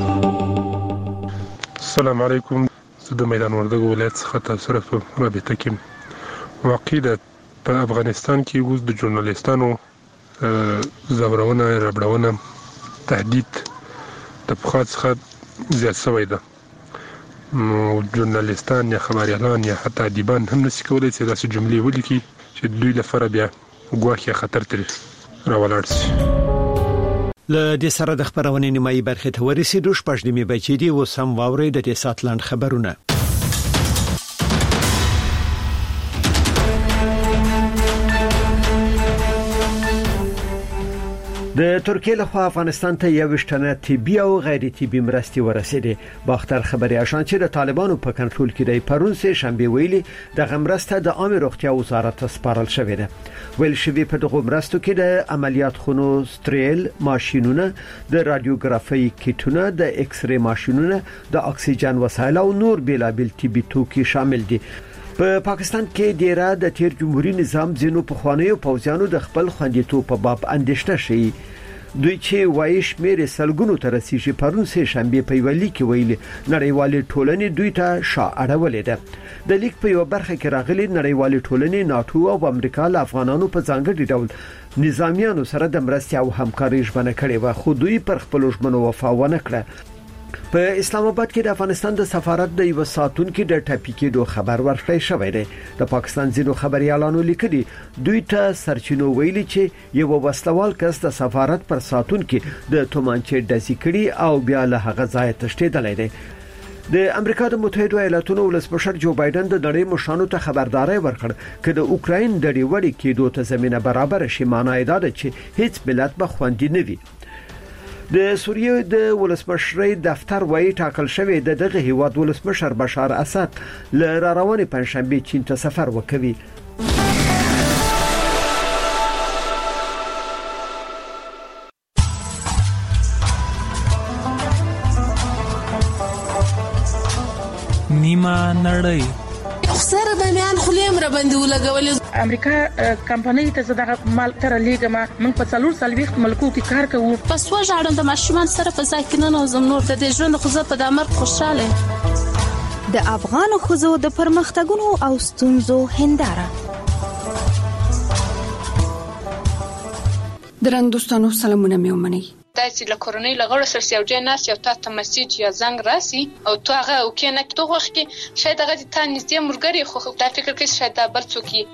السلام علیکم. زه د میدان وردګو ولایت څخه تاسو سره په رابطه کې واقع ده. په افغانستان کې اوس د ژورنالیستانو زورونه، ربړونه، تهدید د پخوا څخه زیات شوی ده. ژورنالیستان یا خبریالان یا حتی ادیبان هم نشي کولی چې داسې جملې ولیکي چې دوی لپاره بیا ګواښ یا خطر ترې راولاړ شي. له دې سره د خبرونې نیمایي برخې ته ورسېدو. شپږ نیمې بچې دي اوس هم واورئ د دې ساعت لاند خبرونه. د ترکیه له خوا افغانستان ته یو شتنه طبي او غیر طبي مرستې ورسېدې. باختر خبري اشان چې د طالبانو په کنټرول کې دی پرون سه شنبه ویلي د غمرسته د عامه روغتیا وزارت سپارل شوې ده. ویل شوی په دغه مرستو کې د عملیات خونو ستریل ماشينونه، د رادیوګرافي کیټونه، د ایکس ری ماشينونه، د اکسیجن وسایل او نور بیلابل طبي توکي شامل دي. په پا پاکستان کې ډیره د تیر جمهوریت نظام ځینو په خوانیو پوځیانو د خپل خوندیتوب په باب اندېښنه شي. دوی چې وایي شمېر سلګونو تر رسیدي پرون سه شنبه په ویلي کې ویلي نړیوالې ټولنې دوی ته شا اړولې ده. د لیک په یو برخه کې راغلي نړیوالې ټولنې ناتو او امریکا له افغانانو په ځانګړي ډول نظامیانو سره د مرستې او همکارۍ ژمنه کړې و، خو دوی پر خپل ژمنو وفا ونه کړه. په اسلام آباد کې د افغانستان د سفارت د یو ساتونکو د ټاپي کېدو خبر ورکړی شوی دی. د پاکستان ځینو خبريالانو لیکلي دوی ته سرچینو ویلي چې یو وسلوال کس د سفارت پر ساتونکو د تومانچې ډزې کړي او بیا له هغه ځای تښتېدلی دی. د امریکا د متحده ایالاتونو ولسمشر جو بایدن د نړۍ مشرانو ته خبرداري ورکړ چې د اوکراین د ډیوړې کېدو ته زمينه برابر شي. معنی دا ده چې هیڅ ملت به خوندي نه وي. د سوریه د ولسمشر دفتر وایي ټاکل شوی د دغه هیواد ولسمشر بشار اسد ل روانې پنځشنبه چین ته سفر وکوي. نیمه نړۍ سره د میان خلیم را باندې ولګول. امریکا کمپنۍ ته زده مال تر لیګما موږ په څلور سالويخ ملکو کې کار کوو. پس وژاړم د ماشومان سره په ځای کې نه نوزم نور د دې ژوند خو زه په دامر خوشاله. د افغان خوځو د پرمختګونو او ستونزو هنداره. درنوستانو سلامونه مې ومنئ. دا چې له کورونی لغړ سره سیوجه ناس یو تاسو مسیج یا زنګ راسي او تو هغه او کې نه تو وخت کې شاید هغه ته نږدې مرګري خو دا فکر کې شاید دا بل څوک دی.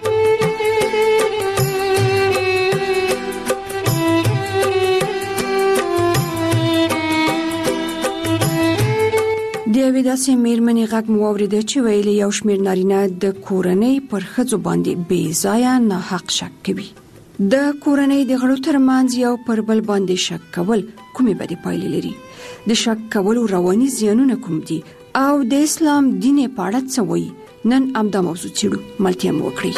د یوې داسې میرمنې غږ مو واورېده چې ویلي یو شمېر نارینه د کورنۍ پر ښځو باندې بې ځایه ناحق شک کوي. د کورنۍ د غړو ترمنځ یو پر بل باندې شک کول کومې بدې پایلې لري؟ د شک کولو رواني زیانونه کوم دي او د اسلام دین په اړه څه وایي؟ نن امدا موضوع څېړو. ملتیا مو وکړئ.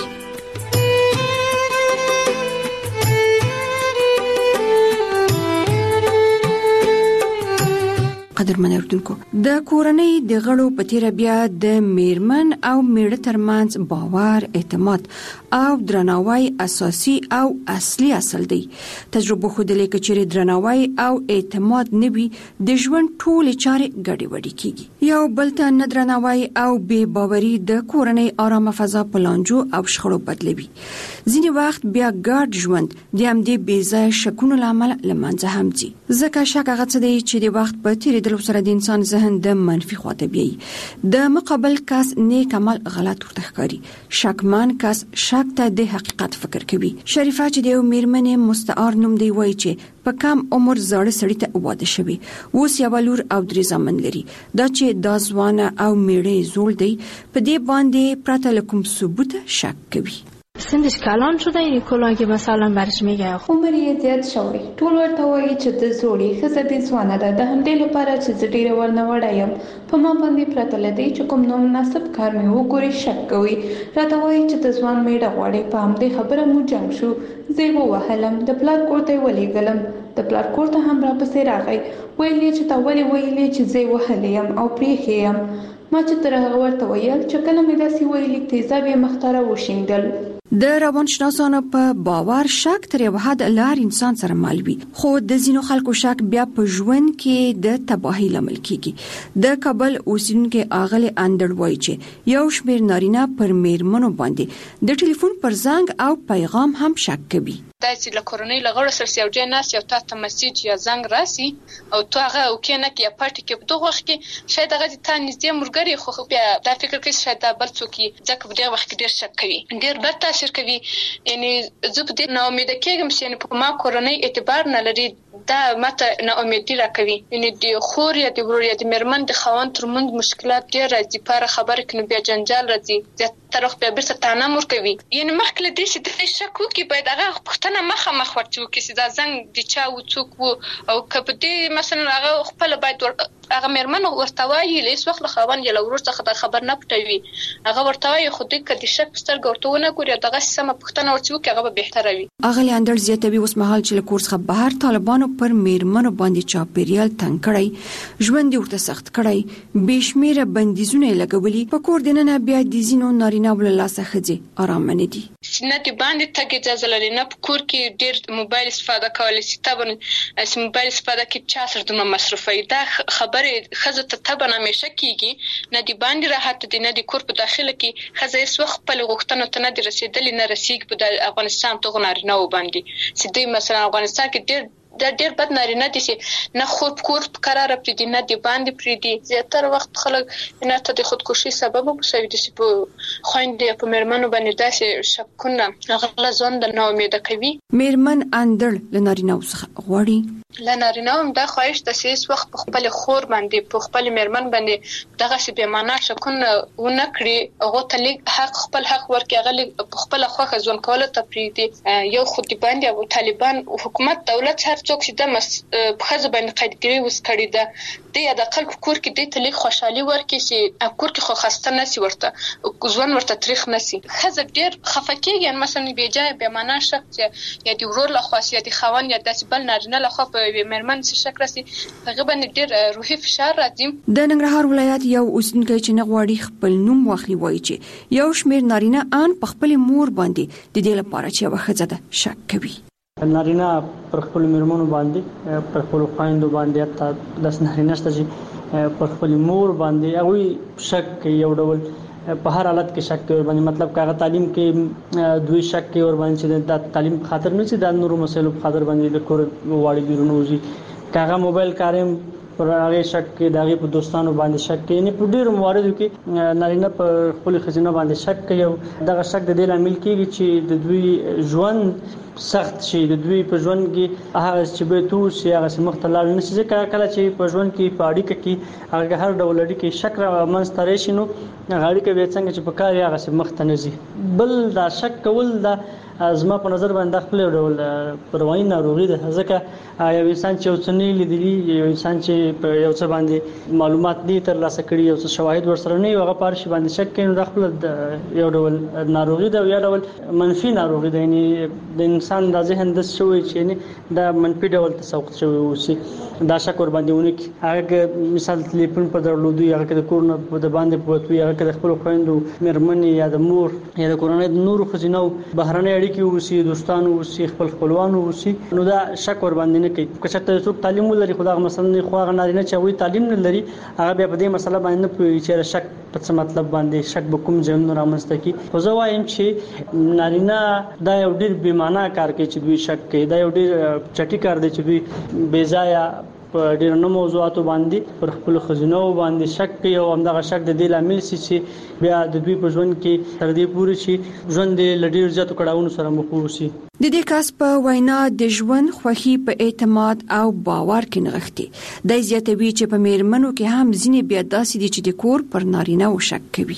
قدرمن اوردونکو، د کورنۍ د غړو په تیر بیا د میرمن او میړه ترمنځ باور، اعتماد او درناوی اساسي او اصلي اصل دی. تجربه خو د لیک چیرې درناوی او اعتماد نوي د ژوند ټول چارې ګډې وډې کیږي. یو بل ته نه درناوی او بې باوري د کورنۍ آرامه فضا په لانجو او شخړو بدلوي. ځینې وخت بیا ګډ ژوند د همدې بې ځایه شکونو لامل لمنځه هم ځي. ځکه شک هغه څه دی چې د وخت په تیریدلو سره د انسان ذهن د منفي خواته بیایي. د مقابل کس نیک عمل غلط ورته ښکاري. شکمن کس شک ته د حقیقت فکر کوي. شریفه چې د یو میرمنې مستعار نوم دی وایي چې په کم عمر زاړه سړی ته واده شوی، اوس یو لور او درې زامن لري. دا چې دا ځوانه او میړه زوړ دی په دې باندې پرته له کوم ثبوت شک کوي. سنش کلان شده این کلا که مثلا برش میگه عمر یې زیات شوی. ټول ورته وایي چې د زوړی ښځه دې ځوانه ده. د همدې لپاره چې زه ډېره ورنه وړه یم په ما باندې پرته له دې چې کوم نو مناسب کار مې وګوري شک کوي. راته وایي چې د ځوان میړه غواړي. په همدې خبره مو جنګ شو. زه یې ووهلم، د پلار کور ته یې ولېږلم. د پلار کور ته هم راپسې راغی. ویل یې چې تا ولې ویلې چې زه وهلی یم او پریښی یم. ما چې تر هغه ورته ویل چې کله مې داسې ویلي تیزاب یې مخ ته راوشیندل. د روانشناسانو په باور شک تر یو حد لار انسان سره مل وي، خو د ځینو خلکو شک بیا په ژوند کې د تباهي لامل کیږي. د کابل اوسیدونکو اغلی اندړ وایي چې یو شمېر نارینه پر میرمنو باندې د ټلیفون پر زنګ او پیغام هم شک کوي. دا چې له کورنۍ له غړو سره سیاوجه ناس یو تا ته مسیج یا زنګ راسي او تو هغه وکینه کې یا پټ کې په دغه وخت کې شاید هغه ته نږدې مرګري خو بیا دا فکر کوي شاید دا بل څوک ځکه په دغه وخت کې ډیر شک کوي، ډیر بد تاثیر کوي. یعنی زه په دې نو امید کېږم چې په ما کورنۍ اعتبار نه لري، دا ماته نه امیدي راکوي. یعنی د خور یا د ورور یا د میرمن د خاوند ترمنځ مشکلات ډیر راځي، په خبره کې نو بیا جنجال راځي، د طرف بیا بیرته تانه مور کوي. یعنی مخکله دې چې د شک وکي باید هغه پښتنه مخه مخ ورته وکي چې دا زنګ د چا و څوک وو او کله دې مثلا هغه خپل باید هغه میرمن ورته وایي لیس وخت له خاوند یا ورور څخه خبر نه پټوي، هغه ورته وایي خو دې کدي شک سترګ ورته ونه ګوري دغه سم پښتنه ورته وکي هغه به بهتره وي. اغلی اندر زیاتوي اوس مهال چې له کورس څخه بهر طالبانو پر میرمنو باندې چاپیریال تنګ کړی، ژوند ورته سخت کړی، بشمیره بندیزونه لګولي، په کور دننه بیا د زینو نارینه ول لاسه خځې آرام نه دي. نه دی باندې تګ اجازه لري، نه په کور کې ډیر موبایل استفاده کولای شي. طبعا چې موبایل استفاده کې چا سره دومره مصرفي دا خبره خزه ته طبعا همیشه کیږي، نه دی باندې راحت دي، نه دی کور په داخله کې خزه هیڅ وخت په غوښتنو ته نه دی رسیدلې، نه رسیږي په افغانستان ته غناري نه و باندې چې دوی مثلا افغانستان کې ډیر دا ډیر بد نارینه دي چې نه خود کور قرار پرې دي نه دی باندې پرې دي. زیاتره وخت خلک نه ته د خودکشي سبب وګرځي چې په خويندې په میرمنو باندې داسې شکونه غلا ځون د نو امید کوي. میرمن اندړ لنارینه وسخه غوړي لنارینه هم دا خواهش د سیس وخت په خپل خور باندې په خپل میرمن باندې دغه څه به معنا شکونه ونه کړی، هغه ته حق خپل حق ورکړي، هغه په خپل خوخه ځون کول ته پرې دي. یو خو دی باندې او طالبان حکومت دولت هر څوک چې د مس په خزه باندې قیدګری وس کړی ده د یا د خلکو کور کې د تلیک خوشحالي ورکړي چې کور کې خو خسته نسی ورته ځوان ورته تاریخ نسی خزه ډیر خفکیږي. مثلا به جای به معنا شخص یا د ورور له خاص یا د خوان یا د بل نارینه له خو په مرمن څه شک راسي هغه باندې ډیر روحي فشار راځي. د ننګرهار ولایت یو اوسنکی چې نغواړي خپل نوم واخلي وایي چې یو شمیر نارینه ان په خپل مور باندې د دې لپاره چې وخزه ده شک کوي. نارینه پر خپل میرمنو باندې پر خپل خويندو باندې تا د نارینه ستاسو پر خپل مور باندې هغه شک کوي، یو ډول په هر حالت کې شک کوي باندې مطلب کاغه تعلیم کې دوی شک کوي ور باندې چې د تعلیم خاطر نه چې د نورو مسایلو خاطر باندې د کور واړي بیرونو وځي، کاغه موبایل کارم پر هغه شک کې دغه په دوستانو باندې شک کوي. نه په ډیرو مواردو کې نارینه پر خپل خزینه باندې شک کوي او دغه شک د دې لامل کېږي چې د دوی ژوند سخت شي، د دوی په ژوند کې هغه چې به تو سي هغه سمخ ته لاړ نه شي کله کله چې په ژوند کې په اړیکه کې هغه هر ډول اړیکه شک را منځ شي نو اړیکه به څنګه چې په کار هغه سمخ ته نه زی. بل دا شک کول دا زما په نظر باندې خپل ډول پروايي ناروغي ده، ځکه یو انسان چې اوسنی لیدلی یو انسان چې په یو څه باندې معلومات دي تر لاسه کړي یو څه شواهد ورسره نه یو هغه پارش باندې شک کوي، نو خپل یو ډول ناروغي ده، یو ډول منفي ناروغي ده. یعنی د انسان د ذهن د شوی چې دا منفي ډول تسوق شوی وسی دا شک ور باندې ونی هغه مثال تلیفون په درلودي هغه د کور نه د باندې پوتوي هغه د خپل خويندو مرمنې یا د مور یا د کورنۍ د نورو خزینو بهرنۍ کې وسی دوستانو وسی خپل خپلوانو وسی نو دا شک ور باندې نه کوي. که څه څوک تعلیم ولري خدای مثلا خو هغه نارینه چې وی تعلیم نه لري هغه به په دې مسله باندې نه پوهیږي چې شک په څه مطلب باندې شک به کوم ځای نه رامنځته کی. خو زه وایم چې نارینه دا یو ډیر بې معنا کار کوي چې دوی شک کوي، دا یو ډیر چټي کار دی چې دوی بې ځایه په ډیر نو موضوعاتو باندې پر خپل خزینو باندې شک کوي او همدغه شک د دې لامل سي چې بیا د دوی په ژوند کې تر دې پورې شي ژوند د لډیر زیاتو کړهونو سره مخ ووسی. د دې کس په وینا د ژوند خوخي په اعتماد او باور کې نغښتي د زیاتوي چې په میرمنو کې هم ځینې بیا داسې دي چې د کور پر نارینه او شک کوي.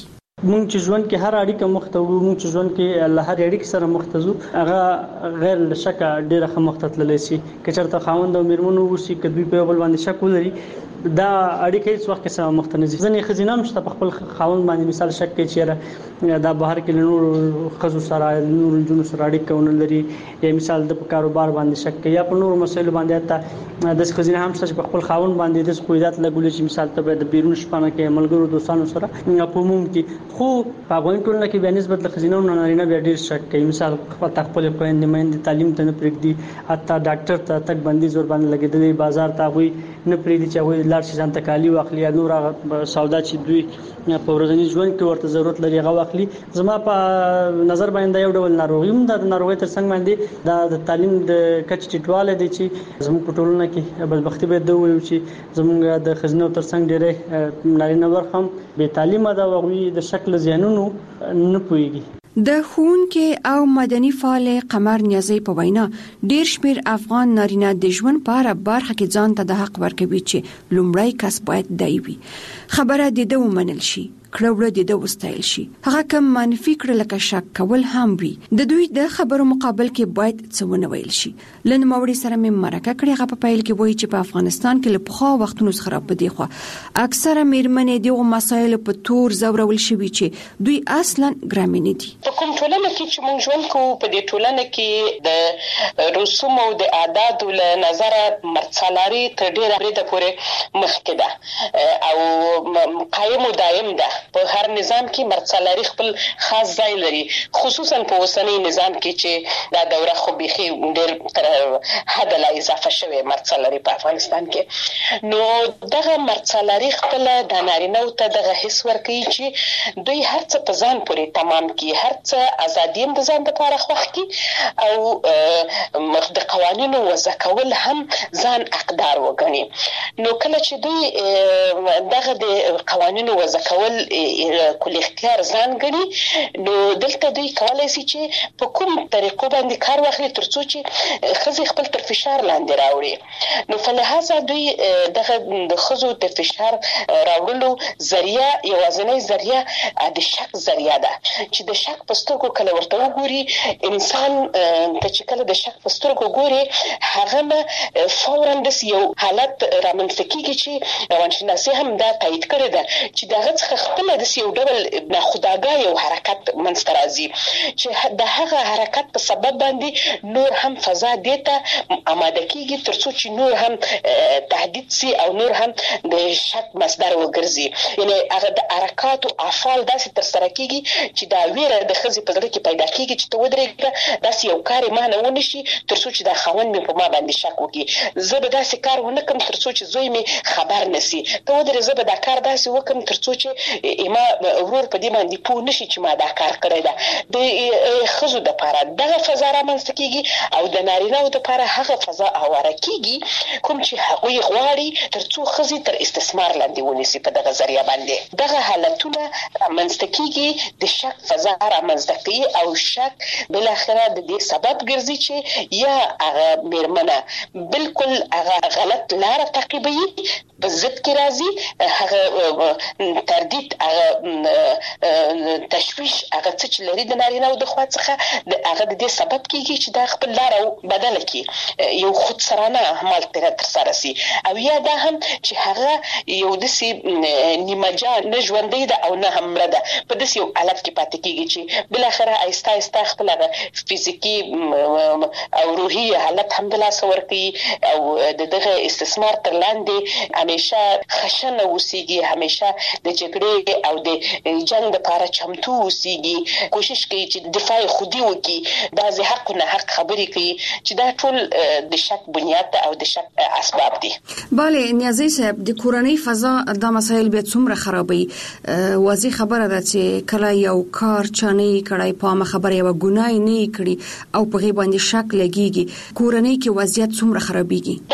مونږ چې ژوند کې هر اړیکه مخته وو، مونږ چې ژوند کې له هر اړیکې سره مخته زو، هغه غیر لشکه ډیره ښه مخته تللی شي. که چېرته خاوند او میرمن ووسي، که دوی په یو بل باندې شک ولري، دا اړیکه هیڅ وخت کې سره مخته نه ځي. ځینې ښځینه هم شته په خپل خاوند باندې مثال شک کوي چې دا بهر کې له نورو ښځو سره نورو نجونو سره اړیکه ونه لري، یا مثال د په کاروبار باندې شک کوي، یا په نورو مسایلو باندې. حتی داسې ښځینه هم شته چې په خپل خاوند باندې داسې قیودات لګولي چې مثال ته باید د بیرون شپانه کې ملګرو دوستانو سره په عموم کې. خو په افغاني ټولنه کې بیا نسبت له ښځینه او نارینه بیا ډېر شک کوي. مثال خپل خویندې میندې تعلیم ته نه پرېږدي، حتی ډاکټر ته تګ بندیز ور باندې لګېدلی، بازار ته هغوی نه پرېږدي چې هغوی لاړ شي ځان ته کالي واخلي، یا نور هغه سودا چې دوی په ورځني ژوند کې ورته ضرورت لري هغه واخلي. زما په نظر باندې یو ډول ناروغي هم ده. د ناروغۍ تر څنګ باندې دا د تعلیم د کچې ټیټوالی دی چې زموږ په ټولنه کې بدبختي باید دا ووایو چې زموږ د ښځینو تر څنګ ډېری نارینه برخه هم بې تعلیمه ده او هغوی د شک له زیانونو نه پوهېږي. د ښوونکې او مدني فعال قمر نیازی په وینا ډیر شمیر افغان نارینه د ژوند په اړه برخه کې ځان ته د حق ورکوي چې لومړی کس باید دی وي. خبره د ده ومنل شي، کړه د ده وستایل شي. هغه کم منفي کړه لکه شک کول هم وي. د دوی د خبرو مقابل کې باید څه ونه ویل شي. لن موري سره مې مرکه کړې، هغه په پیل کې وایي چې په افغانستان کې له پخوا وختونو څخه راپدې خو اکثره میرمنې دغه مسایل په تور زورول شوي چې دوی اصلا ګرامي نه دي. په کوم ټولنه کې چې موږ ژوند کوو، په دې ټولنه کې د رسوم او د عادات له نظره مرڅلاري تر ډیره بریده پورې مخکې ده او قایم او دایم ده. په هر نظام کې مرڅلاري خپل خاص ځای لري، خصوصا په اوسنۍ نظام کې چې دا دوره خو بيخي ډېر تر حد لا اضافه شوې مرڅلاري په افغانستان کې. نو دغه مرڅلاري خپل د نارینه او ته دغه حس ورکوي چې دوی هر څه په ځان پورې تمام کړي، هر څه ازادي هم د ځان لپاره خوښ کړي او د قوانینو وضع کول هم ځان حقدار وګڼي. نو کله چې دوی دغه د قوانینو وضع کول کل اختیار ځان غني، نو دلته دوی کولای شي چې په کوم طریقو باندې کار واخلي ترڅو چې ښځې خپل تر فشار لاندې راوړي. نو فلهذا دوی دغه د ښځو د فشار راوړلو ذریعہ یوازینی ذریعہ د شک ذریعہ ده چې د شک په سترګو کله ورته وګوري انسان ته، چې کله د شک په سترګو ګوري هغه نه فورا د یو حالت رامنځته کیږي چې روانشناسي هم دا تایید کړی ده چې دغه څخه خپل د یو ډول ناخودآګاه یو حرکت منځته راځي چې د هغه حرکت په سبب باندې نور هم فضا دیته آماده کیږي ترڅو چې نور هم تهدید سي او نور هم د شک مصدر وګرځي. یعنی هغه د حرکات او افعال داسې تر سره کیږي چې دا ویره د ښځې په زړه کې پیدا کیږي چې ته ودرېږه داسې یو کار ما نه ونه شي ترڅو چې دا خاوند مې په ما باندې شک وکړي، زه به داسې کار ونه کړم ترڅو چې زوی مې خبر نشي، ته ودرې زه به دا کار داسې وکړم ترڅو چې ما ورور په دې باندې پوه نشي چې ما دا کار کړی ده. د ښځو دپاره دغه فضا رامنځته کیږي او د نارینه‌و دپاره هغه فضا هواره کیږي کوم چې هغوی غواړي ترڅو ښځې تر استثمار لاندې ونیسي. په دغه ذریعه باندې دغه حالتونه رامنځته کیږي، د شک فضا رامنځته کوي او شک بالاخره د دې سبب ګرځي چې یا هغه میرمنه بالکل هغه غلط لاره تعقیبوي، په ضد کې راځي، هغه تردید، هغه تشویش، هغه څه چې لري د نارینه‌و د خوا څخه د هغه د دې سبب کیږي چې دا خپل لاره بدله کړي، یو خودسرانه اعمال تر سره سي، او یا دا هم چې هغه یو داسې نیمه جان نه ژوندۍ ده او نه هم مړه ده، په داسې یو حالت کې پاتې کیږي چې بالاخره آهسته آهسته خپل هغه فزیکي او روحي حالت هم د لاسه ورکوي او د دغه استثمار تر لاندې همیشه خشنه اوسیږي، همیشه د جګړې او د جنگ لپاره چمتو اوسیږي، کوشش کوي چې دفاع خودي وکړي، بعضې حق نه حق خبرې کوي چې دا ټول د شک بنیاد ده او د شک اسباب دي. بله نیازی صاحب، د کورنۍ فضا دا مسایل بیا څومره خرابوي؟ واضح خبره ده چې کله یو کار چا نه یې کړی، په عامه خبره یوه ګناه یې نه یې کړي او په هغې باندې شک لګېږي، کورنۍ کې وضعیت څومره خرابېږي؟ دقیقاً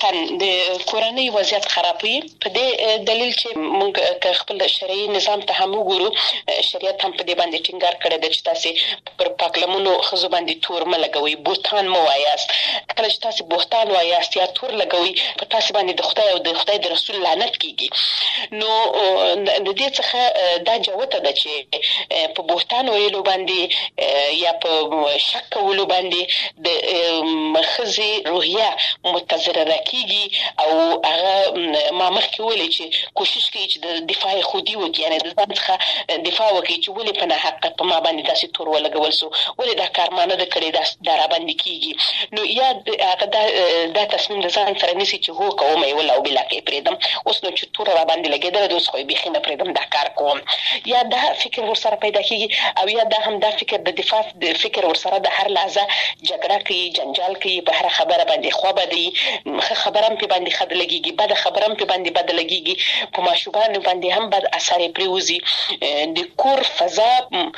تن د کورنۍ وضعیت خرابوي. په دې دلیل چې موږ خپل شرعي نظام ته هم وګورو، شریعت هم په دې باندې ټینګار کړی دی چې تاسو پر پاکلمونو خزو باندې تور ملګوي، بوتان مو وایاست. کله چې تاسو بوتان وایاست یا تور لګوي، په تاسو باندې د خدای او د خدای د رسول لعنت کیږي. نو د دې څخه دا جوته ده چې په بوتان ویلو باندې یا په شک کولو باندې د خزي روحیه متضرره کیږي او هغه ما مخکې ویلي چې کوشش کوي چې د دفاع خودي وکړي، یعنی د ځان څخه دفاع وکړي چې ولې په ناحق په ما باندې داسې تور ولګول سو، ولې دا کار ما نه ده کړی، دا را باندې کیږي. نو یا هغه دا دا تصمیم د ځان سره نیسي چې هو کوم یې ولا او بلا کې پرېدم، اوس نو چې تور را باندې لګېدل اوس خو یې بیخي نه پرېدم، دا کار کوم. یا دا فکر ورسره پیدا کیږي او یا دا هم دا فکر د دفاع د فکر ورسره د هر لحظه جګړه کوي، جنجال کوي، په هر خبره باندې خو بدی خبره هم په باندې خد لګيږي، بد خبره هم په باندې بد لګيږي، په ماشومان باندې هم بد اثر پریوزي. د کور فضا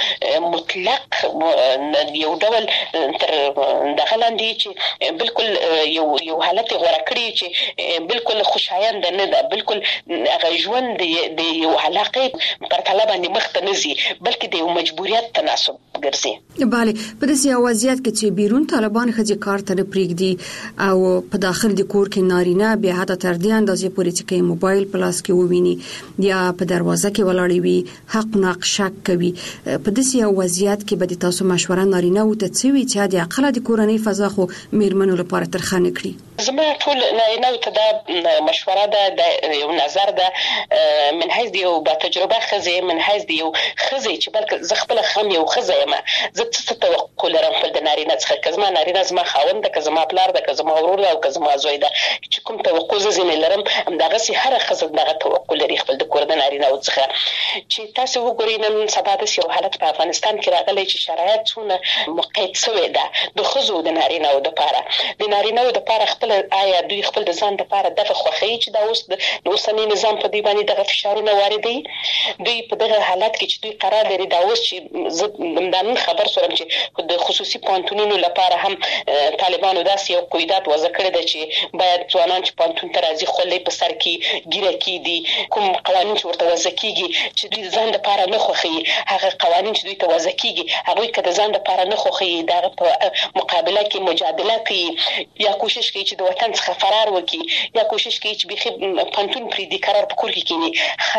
مطلق یو ډول تر دغه لاندې چې بالکل یو یو حالت غوړه کړی چې بالکل خوشایند نه ده، بالکل هغه ژوند د یو علاقه پر طلب باندې مخ ته نزي، بلکې د یو مجبوریت تناسب ګرځي. bale په داسې وضعیت کې چې بیرون طالبان خځې کار ته پریږدي او په داخل د کور کې نارینه به حتی تر دې اندازې پورې چې موبایل پلاس کې وویني یا په دروازه کې ولاړ وي، حق ناق شک کوي، په داسې وضعیت کې به تاسو مشوره نارینه او ته څوي چې د عقل د کورنۍ فضا خو میرمنو لپاره ترخانه کړی. زما ټول نارینه ته دا مشوره ده، د یو نظر ده من حیث یو با تجربه خزه، من حیث یو خزه چې بلکې ز خپل خم یو خزه یم، زه څه توقع لرم خپل د نارینه څخه، که زما نارینه زما خاوند ده، که زما پلار ده، که زما ورور ده او که زما زوی ده، چې کوم توقع زه زینې لرم همدغه سي هر خزه دغه توقع لري خپل د کور د نارینه څخه. چې تاسو وګورئ نن سبا د یو حالت په افغانستان کې راغلی چې شرایط څونه مقید شوی ده د خزو د نارینه او د پاره د نارینه او د پاره خپل آیا دوی خپل د ځان د پاره دغه خوخی چې دا اوس د اوسنی نظام په دی باندې دغه فشارونه واردي، دوی په دغه حالت کې چې دوی قرار لري دا اوس چې دمدان خبر سره چې د خصوصي پانتونونو لپاره هم طالبانو داسې یو قیدات وضع کړی دی چې باید ځوانان چې پانتون ته راځي خولې په سر کې ګیره کې دي، کوم قوانین چې ورته وضع کیږي چې دوی ځان لپاره نه خوخي، هغه قوانین چې دوی ته وضع کیږي هغه کده ځان لپاره نه خوخي، دا په مقابله کې مجادله کوي یا کوشش کوي چې د وطن څخه فرار وکړي یا کوشش کوي چې بيخي پانتون پرې د قرار په کور کې کینی.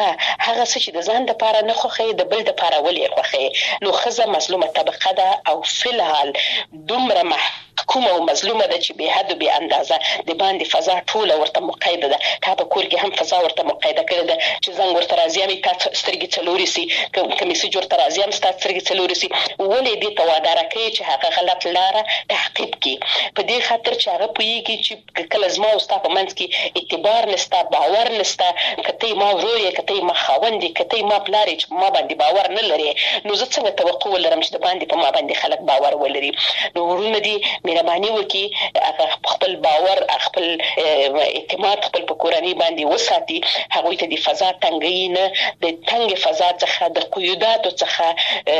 هغه څه چې د ځان لپاره نه خوخي د بل لپاره ولې خوخي. نو خزه مظلومه طبقه ده او فلحال دومره محکومه او مظلومه ده چې به حد او به اندازه د باندې فضا ټوله ورته مقیده ده. تا په کور کې هم فضا ورته مقیده کړې ده چې زنګ ورته راځي مې تا سترګې څلوري سي کمیسي جوړ ته راځي هم سترګې څلوري سي، ولې دې ته وادار کوي چې هغه غلط لاره تعقیب کړي په دې خاطر چې هغه پوهیږي چې کله زما او ستا په منځ کې اعتبار نشته، باور نشته، کته ما ورور یې کته ما خاوند یې کته ما پلار یې چې ما باندې باور نه لري، نو زه څنګه توقع ولرم چې د باندې په ما باندې خلک باور ولري. نو ورونه دي مهرباني وکړي هغه خپل باور خپل اعتماد خپل په کورنۍ باندې وساتي، هغه ته د فضا تنګي نه د تنګ فضا څخه د قیوداتو څخه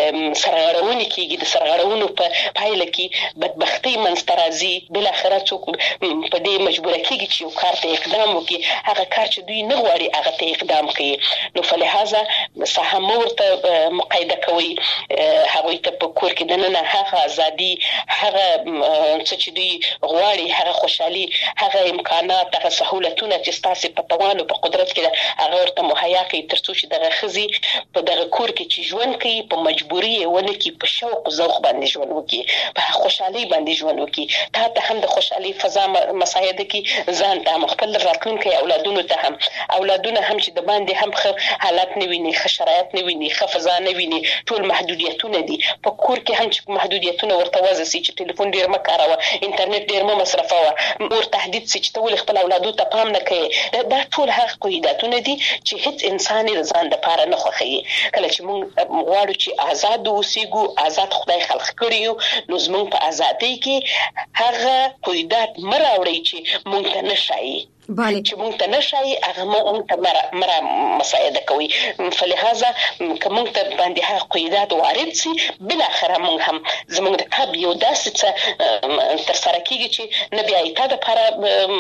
سرغړونې کیږي، د سرغړونو په پایله کې بدبختی منځته راځي، بل اخره څوک په دې مجبور کیږي چې یو کار ته اقدام وکړي، هغه کار چې دوی نه غواړي هغه ته اقدام کوي. نو فلهذا سهم ورته مقایده کوي، هغه ته په کور کې دننه هغه ازادي، هغه څه چې دوی غواړي، هغه خوشحالي، هغه امکانات، هغه سہولتونه چې تاسو په توان او په قدرت کې هغه ورته مهیا کوي ترڅو چې دغه خزي په دغه کور کې چې ژوند کوي په مجبوري ونه کې په شوق او ذوق باندې ژوند وکړي، په خوشحالي باندې ژوند وکړي. تا ته هم د خوشحالي فضا مساعده کې ځان ته خپل راتلونکي اولادونو ته هم اولادونه هم چې د باندې هم ښه حالات نه ویني، ښه شرایط نه ویني، ښه فضا نه ویني، ټول محدودیتونه دي په کور کې هم چې محدودیتونه ورته وځي چې ټلیفون ډیر مه کاروه، انټرنیټ ډیر مه مصرفوه، مور تهدید سي چې ته ولې خپل اولادو ته پام نه کوي. دا ټول هغه قیوداتونه دي چې هیڅ انسان یې ځان لپاره نه خوښي. کله چې موږ غواړو چې آزاد اوسېږو، آزاد خدای خلق کړی یو، نو زموږ په ازادۍ کې هغه قیودات مراوړي چې موږ ته نشایي. چې مونږ ته نشي هغه مونږ ته مره مساعده کوي. فلهذا کوم ته باندې هغه قیدات وارد سي بل اخر مونږ هم زمونږ د کاب یو داسې څه تر سره کیږي چې نه بیا ایته د لپاره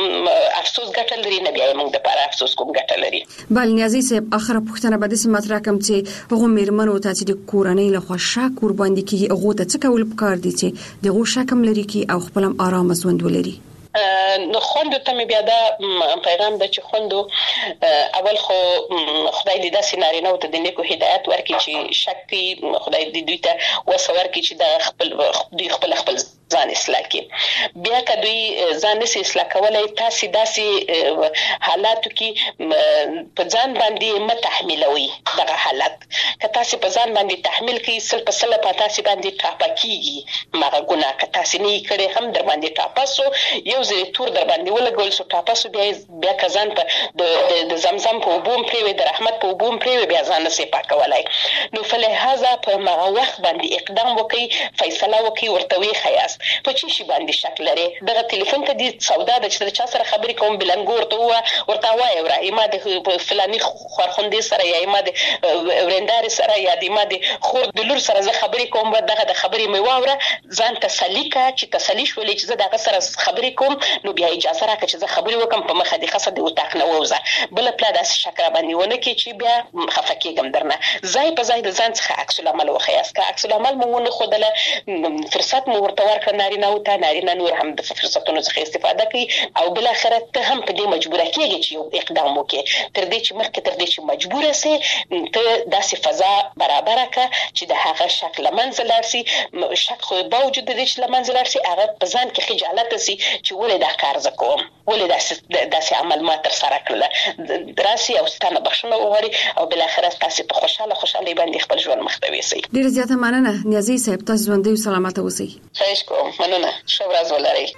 افسوس ګټل لري نه بیا موږ د لپاره افسوس کوم ګټل لري. بل نیازي صاحب اخر پوښتنه به د سمات راکم چې هغه میرمنو ته چې د کورنۍ له خوښه قربان دي کیږي هغه ته څه کول پکار دي چې دغه شکم لري کی او خپل آرام ژوند ولري. نو خوندو ته مې بیا دا پیغام د چې خوندو اول خو خدای دې د سينارینو ته د نیکو هدایت ورکړي چې شک خدای دې دوی ته وسور کړي چې د خپل دوی خپل خپل ځان اصلاح کړي. بیا که دوی ځان نسي اصلاح کولای تاسو داسې حالاتو کې په ځان باندې متحملوي دغه حالت که تاسو په ځان باندې تحمل کوي سل په سل په تاسو باندې ټاپه کیږي مغه ګناه که تاسو نه کړی هم در باندې ټاپه سو یو ځای تور در باندې ولګول سو ټاپه سو بیا بیا کزان په د زمزم په وبوم پریوي د رحمت په وبوم پریوي بیا ځان نسي پاکولای. نو فلهذا په مغه وخت باندې اقدام وکي فیصله وکي ورته وی خیاس په چی شي باندې شک لري دغه ټلیفون ته دي سودا د چا سره خبرې کوم بلنګور ته ورته وای ورای ما د فلاني خورخوندې سره یا ما د ورندار سره یا د ما د خور د لور سره زه خبرې کوم دغه د خبرې مې واوره ځان تسلی کا چې تسلی شولې چې زه دغه سره خبرې کوم نو بیا اجازه راکړه چې زه خبرې وکم په مخه د خاصه د وتاق نه ووزه بل پلا داس شکر باندې ونه کې چې بیا خفکیګم درنه زای په زای د ځان څخه عکس العمل وخیاس کا عکس العمل مو نه خودله فرصت مو ورته ورکړ نارینه او ته نارینه نور هم د فرصتونو څخه استفاده کوي او بل اخر ته هم په دې مجبوره کیږي چې یو اقدام وکړي تر دې چې مخکې تر دې چې مجبوره سي ته داسې فضا برابر کړه چې د هغه شکل منځلار سي شک خو باوجود د دې چې منځلار سي هغه په ځان کې خجالت سي چې ولې دا کار زکوم ولې داسې داسې عمل ما تر سره کړل دراسي او ستانه بخښنه وغواړي او بل اخر تاسو په خوشاله خوشاله باندې خپل ژوند مختوي سي. ډیر زیاته مننه نیازي صاحب تاسو ژوندۍ او سلامت اوسئ. خواهش کوم مننه ښه ورځ ولرئ.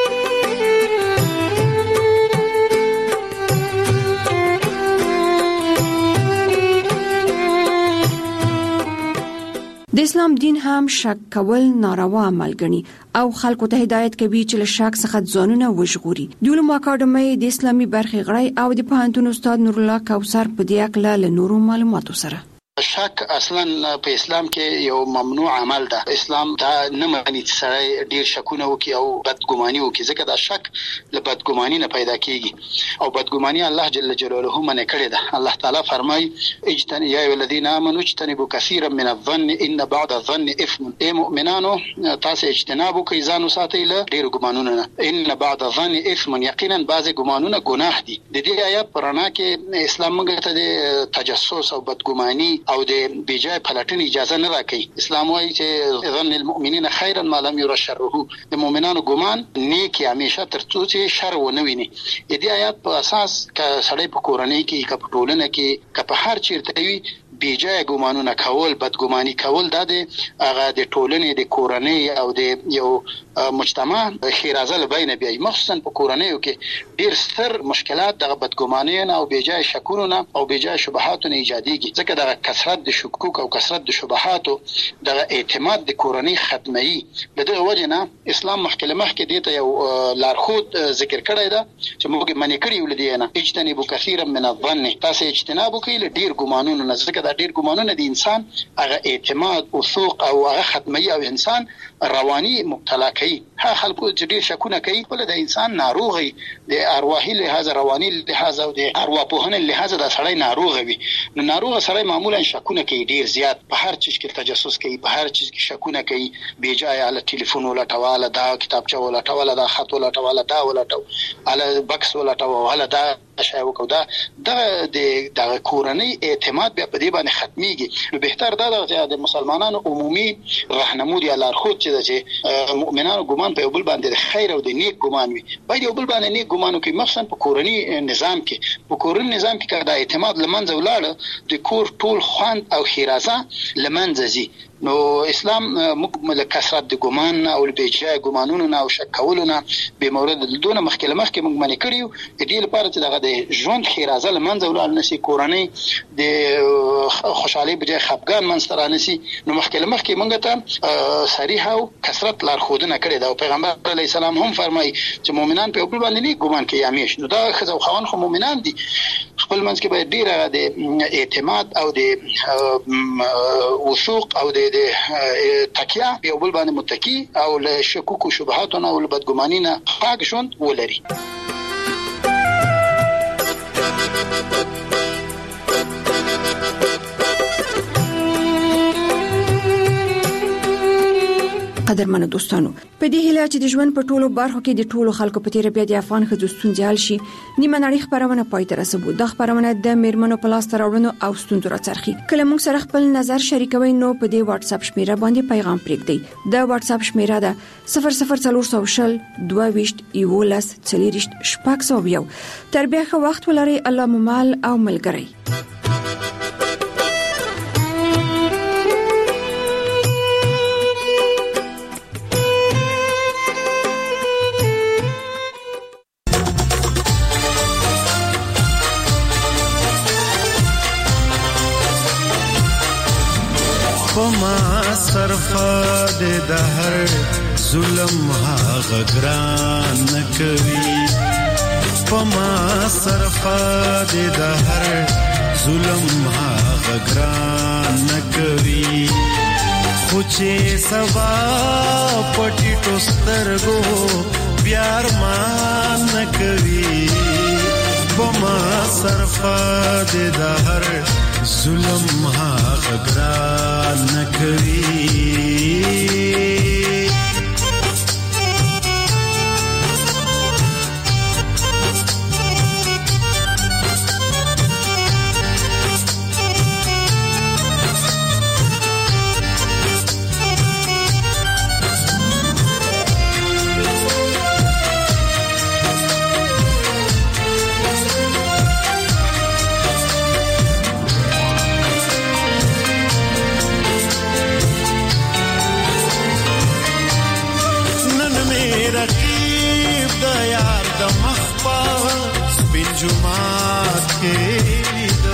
د اسلام دین هم شک کول ناروا عمل ګڼي او خلکو ته هدایت کوي چې له شک څخه ځانونه وژغوري. د علومو اکاډمۍ د اسلامي برخې غړی او د پوهنتون استاد نور الله کوثر په دې اړه له نورو معلوماتو سره شک اصلا په اسلام کې یو ممنوع عمل ده. اسلام دا نه معنی چې سړی ډیر شکونه وکي او بدګماني وکي ځکه دا شک له بدګماني نه پیدا کیږي او بدګماني الله جل جلاله منع کړی ده. الله تعالی فرمای اجتنبوا یا الذين امنوا اجتنبوا كثيرا من الظن ان بعض الظن اثم. اي مؤمنانو تاسو اجتناب کوئ ځان وساتئ له ډیر ګمانونو نه. ان بعض الظن اثم یقینا بعض ګمانونه ګناه دي. د دې آیات پرانا کې اسلام موږ ته د تجسس او بدګماني او د بیجای پلاتین اجازه نه راکړي. اسلام وايي چې ظن المؤمنین خیرا ما لم ير شره. د مؤمنانو ګمان نیکی همیشه تر څو چې شر ونه ویني. د دې آیات په اساس ک سړی په کورنۍ کې ک په ټولنه کې ک په هر چیرته وي بیجای ګمانونه کول بدګماني کول د هغه د ټولنې د کورنۍ او د یو مجتمع خیرازه لبینه بیا مخصوصا په کورنیو کې ډیر ستر مشکلات د بدګمانۍ او بیجای شکونه او بیجای شبهات نه ایجاديږي ځکه د کثرت د شکوک او کثرت د شبهات د اعتماد د کورنۍ ختمي. د دغه وجه نه اسلام مخکله مخکې دته یو لارښود ذکر کړی دا چې موږ منې کړی ولدي نه اجتنبوا كثيرا من الظن. تاسو اجتناب وکړئ له ډیر ګمانونو نه ځکه دا ډیر ګمانونه د انسان هغه اعتماد او ثوق او هغه ختمي او انسان رواني مبتلا کوي. ها خلکو چې ډیر شکونه کوي بل د انسان ناروغي د ارواحي لحاظ رواني لحاظ او د ارواپوهنې لحاظ د سړی ناروغ وي. نو ناروغ سړی معمولا شکونه کوي ډیر زیات په هر چیز کې تجسس کوي په هر چیز کې شکونه کوي بیجای علی ټلیفون ولا ټواله دا کتابچه ولا ټواله دا خط ولا ټواله دا ولا ټو علی بکس ولا ټواله دا شای وکړه دا د د کورنۍ اعتماد بیا په دې باندې ختميږي. نو بهتر دا ده د مسلمانانو عمومي راهنمودي لارښود چې د مؤمنانو ګمان په یو بل باندې خیر او د نیک ګمان وي باید یو بل باندې نیک ګمان وکړي مخصوصا په کورنۍ نظام کې. په کورنۍ نظام کې کله د اعتماد لمنځه ولاړ د کور ټول خوند او خیرازه لمنځه ځي نو اسلام موږ له کثرت د ګمان او د جای ګمانونو او شک کولو نه به مورد دونه مخکله مخکې موږ منې کړیو د دې لپاره چې دغه د ژوند خیرازه لمنځه ولاړ نشي کورنۍ د خوشحالي بجای خفګان منځ را نشي نو مخکله مخکې موږ ته صریح او کثرت لارښودنه کړې ده او پیغمبر علیه السلام هم فرمایي چې مؤمنان په خپل باندې نه ګمان کوي همیش نو دا خزو خوان خو مؤمنان دي خپل منځ کې باید ډیره د اعتماد او د وثوق او د تکیه په بل باندې متکی او له شکوک او شبهات او له بدګماني نه پاک ژوند ولري. قدرمنو دوستانو په دې هیله چې د ژوند په ټولو برخو کې د ټولو خلکو په تیر بیا د افغان ښځو ستونزې حل شي نیمه نړۍ خبرونه پای ته رسوي د خبرونه د میرمنو په لاس راوړنو او ستونزو راڅرخي کله موږ سره خپل نظر شریکوي نو په دې واتس اپ شمیره باندې پیغام پرېږدئ د واتس اپ شمیره ده صفر صفر څلور سو شل دوه ویشت یولس څلوریشت شپږ سوه یو تر بیا ښه وخت ولرئ الله مو مال او ملګری. پما صرفه د هر ظلم هغه ګران نکوي پما صرفه د هر ظلم هغه ګران نکوي خو چې سبا پټي ټوسترګو پیار مان نکوي پما صرفه د هر ظلم هغه ګران نکوي جمعات کې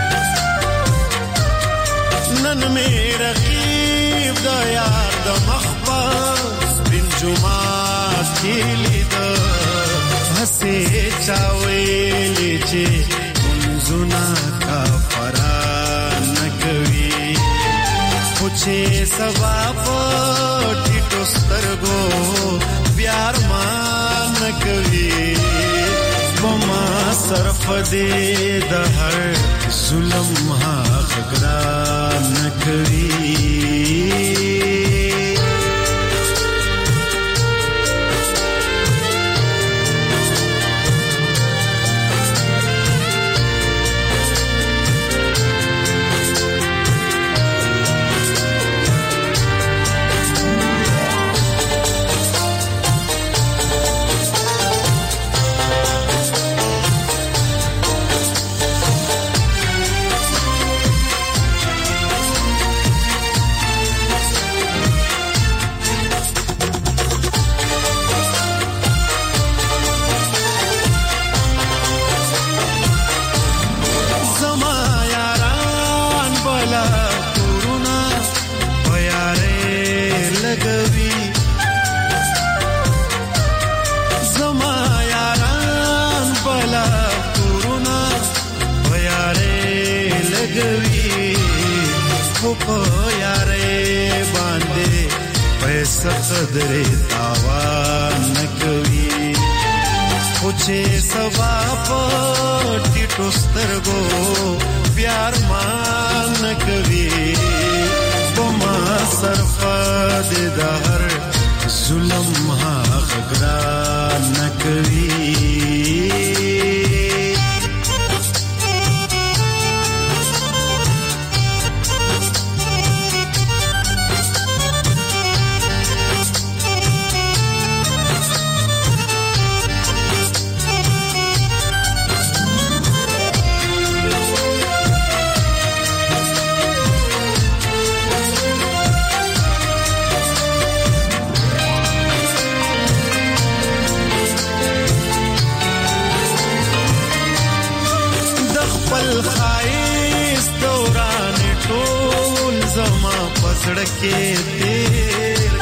نن مې رقیب د یار د مخبر بن جمعات کې لید هسه چاوي چې منزنا کا فران نکوي پوچې سبا پټي ټوسترګو پیار مان نکوي پما صرف دې د هر ظلم هغه ګران نکوي قدر تاوان نکوي پوچې سبا پټي ټوسترګو پیار مان نکوي پما صرفه د هر ظلم هغه ګران نکوي خپل خایس دوران ټول زما پسړه کې تیر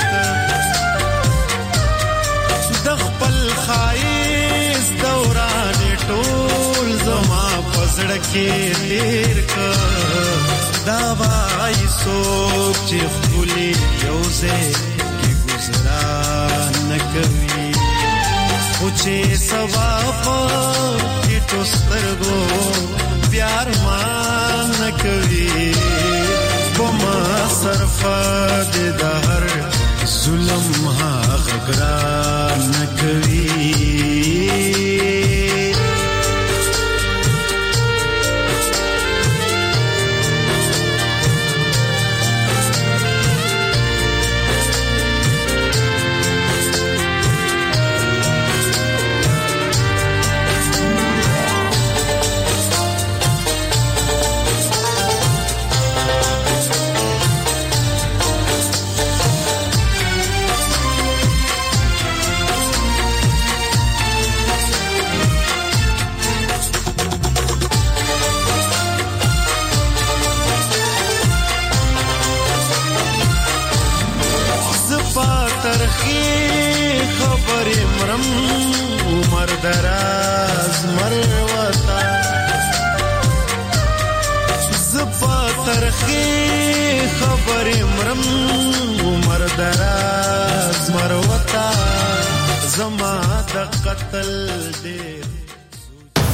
د خپل خایس دوران ټول زما پسړه کې تیر دا وای سوچ چې خولي یوځه کې گزارا نکوي خو چې سوا په ټو سترګو پیار مان نکوي بما صرف د دهر ظلم ها غګرا نکوي دراز مروتا زپا ترخی خبر مرم عمر دراز مروتا زما د قتل دیر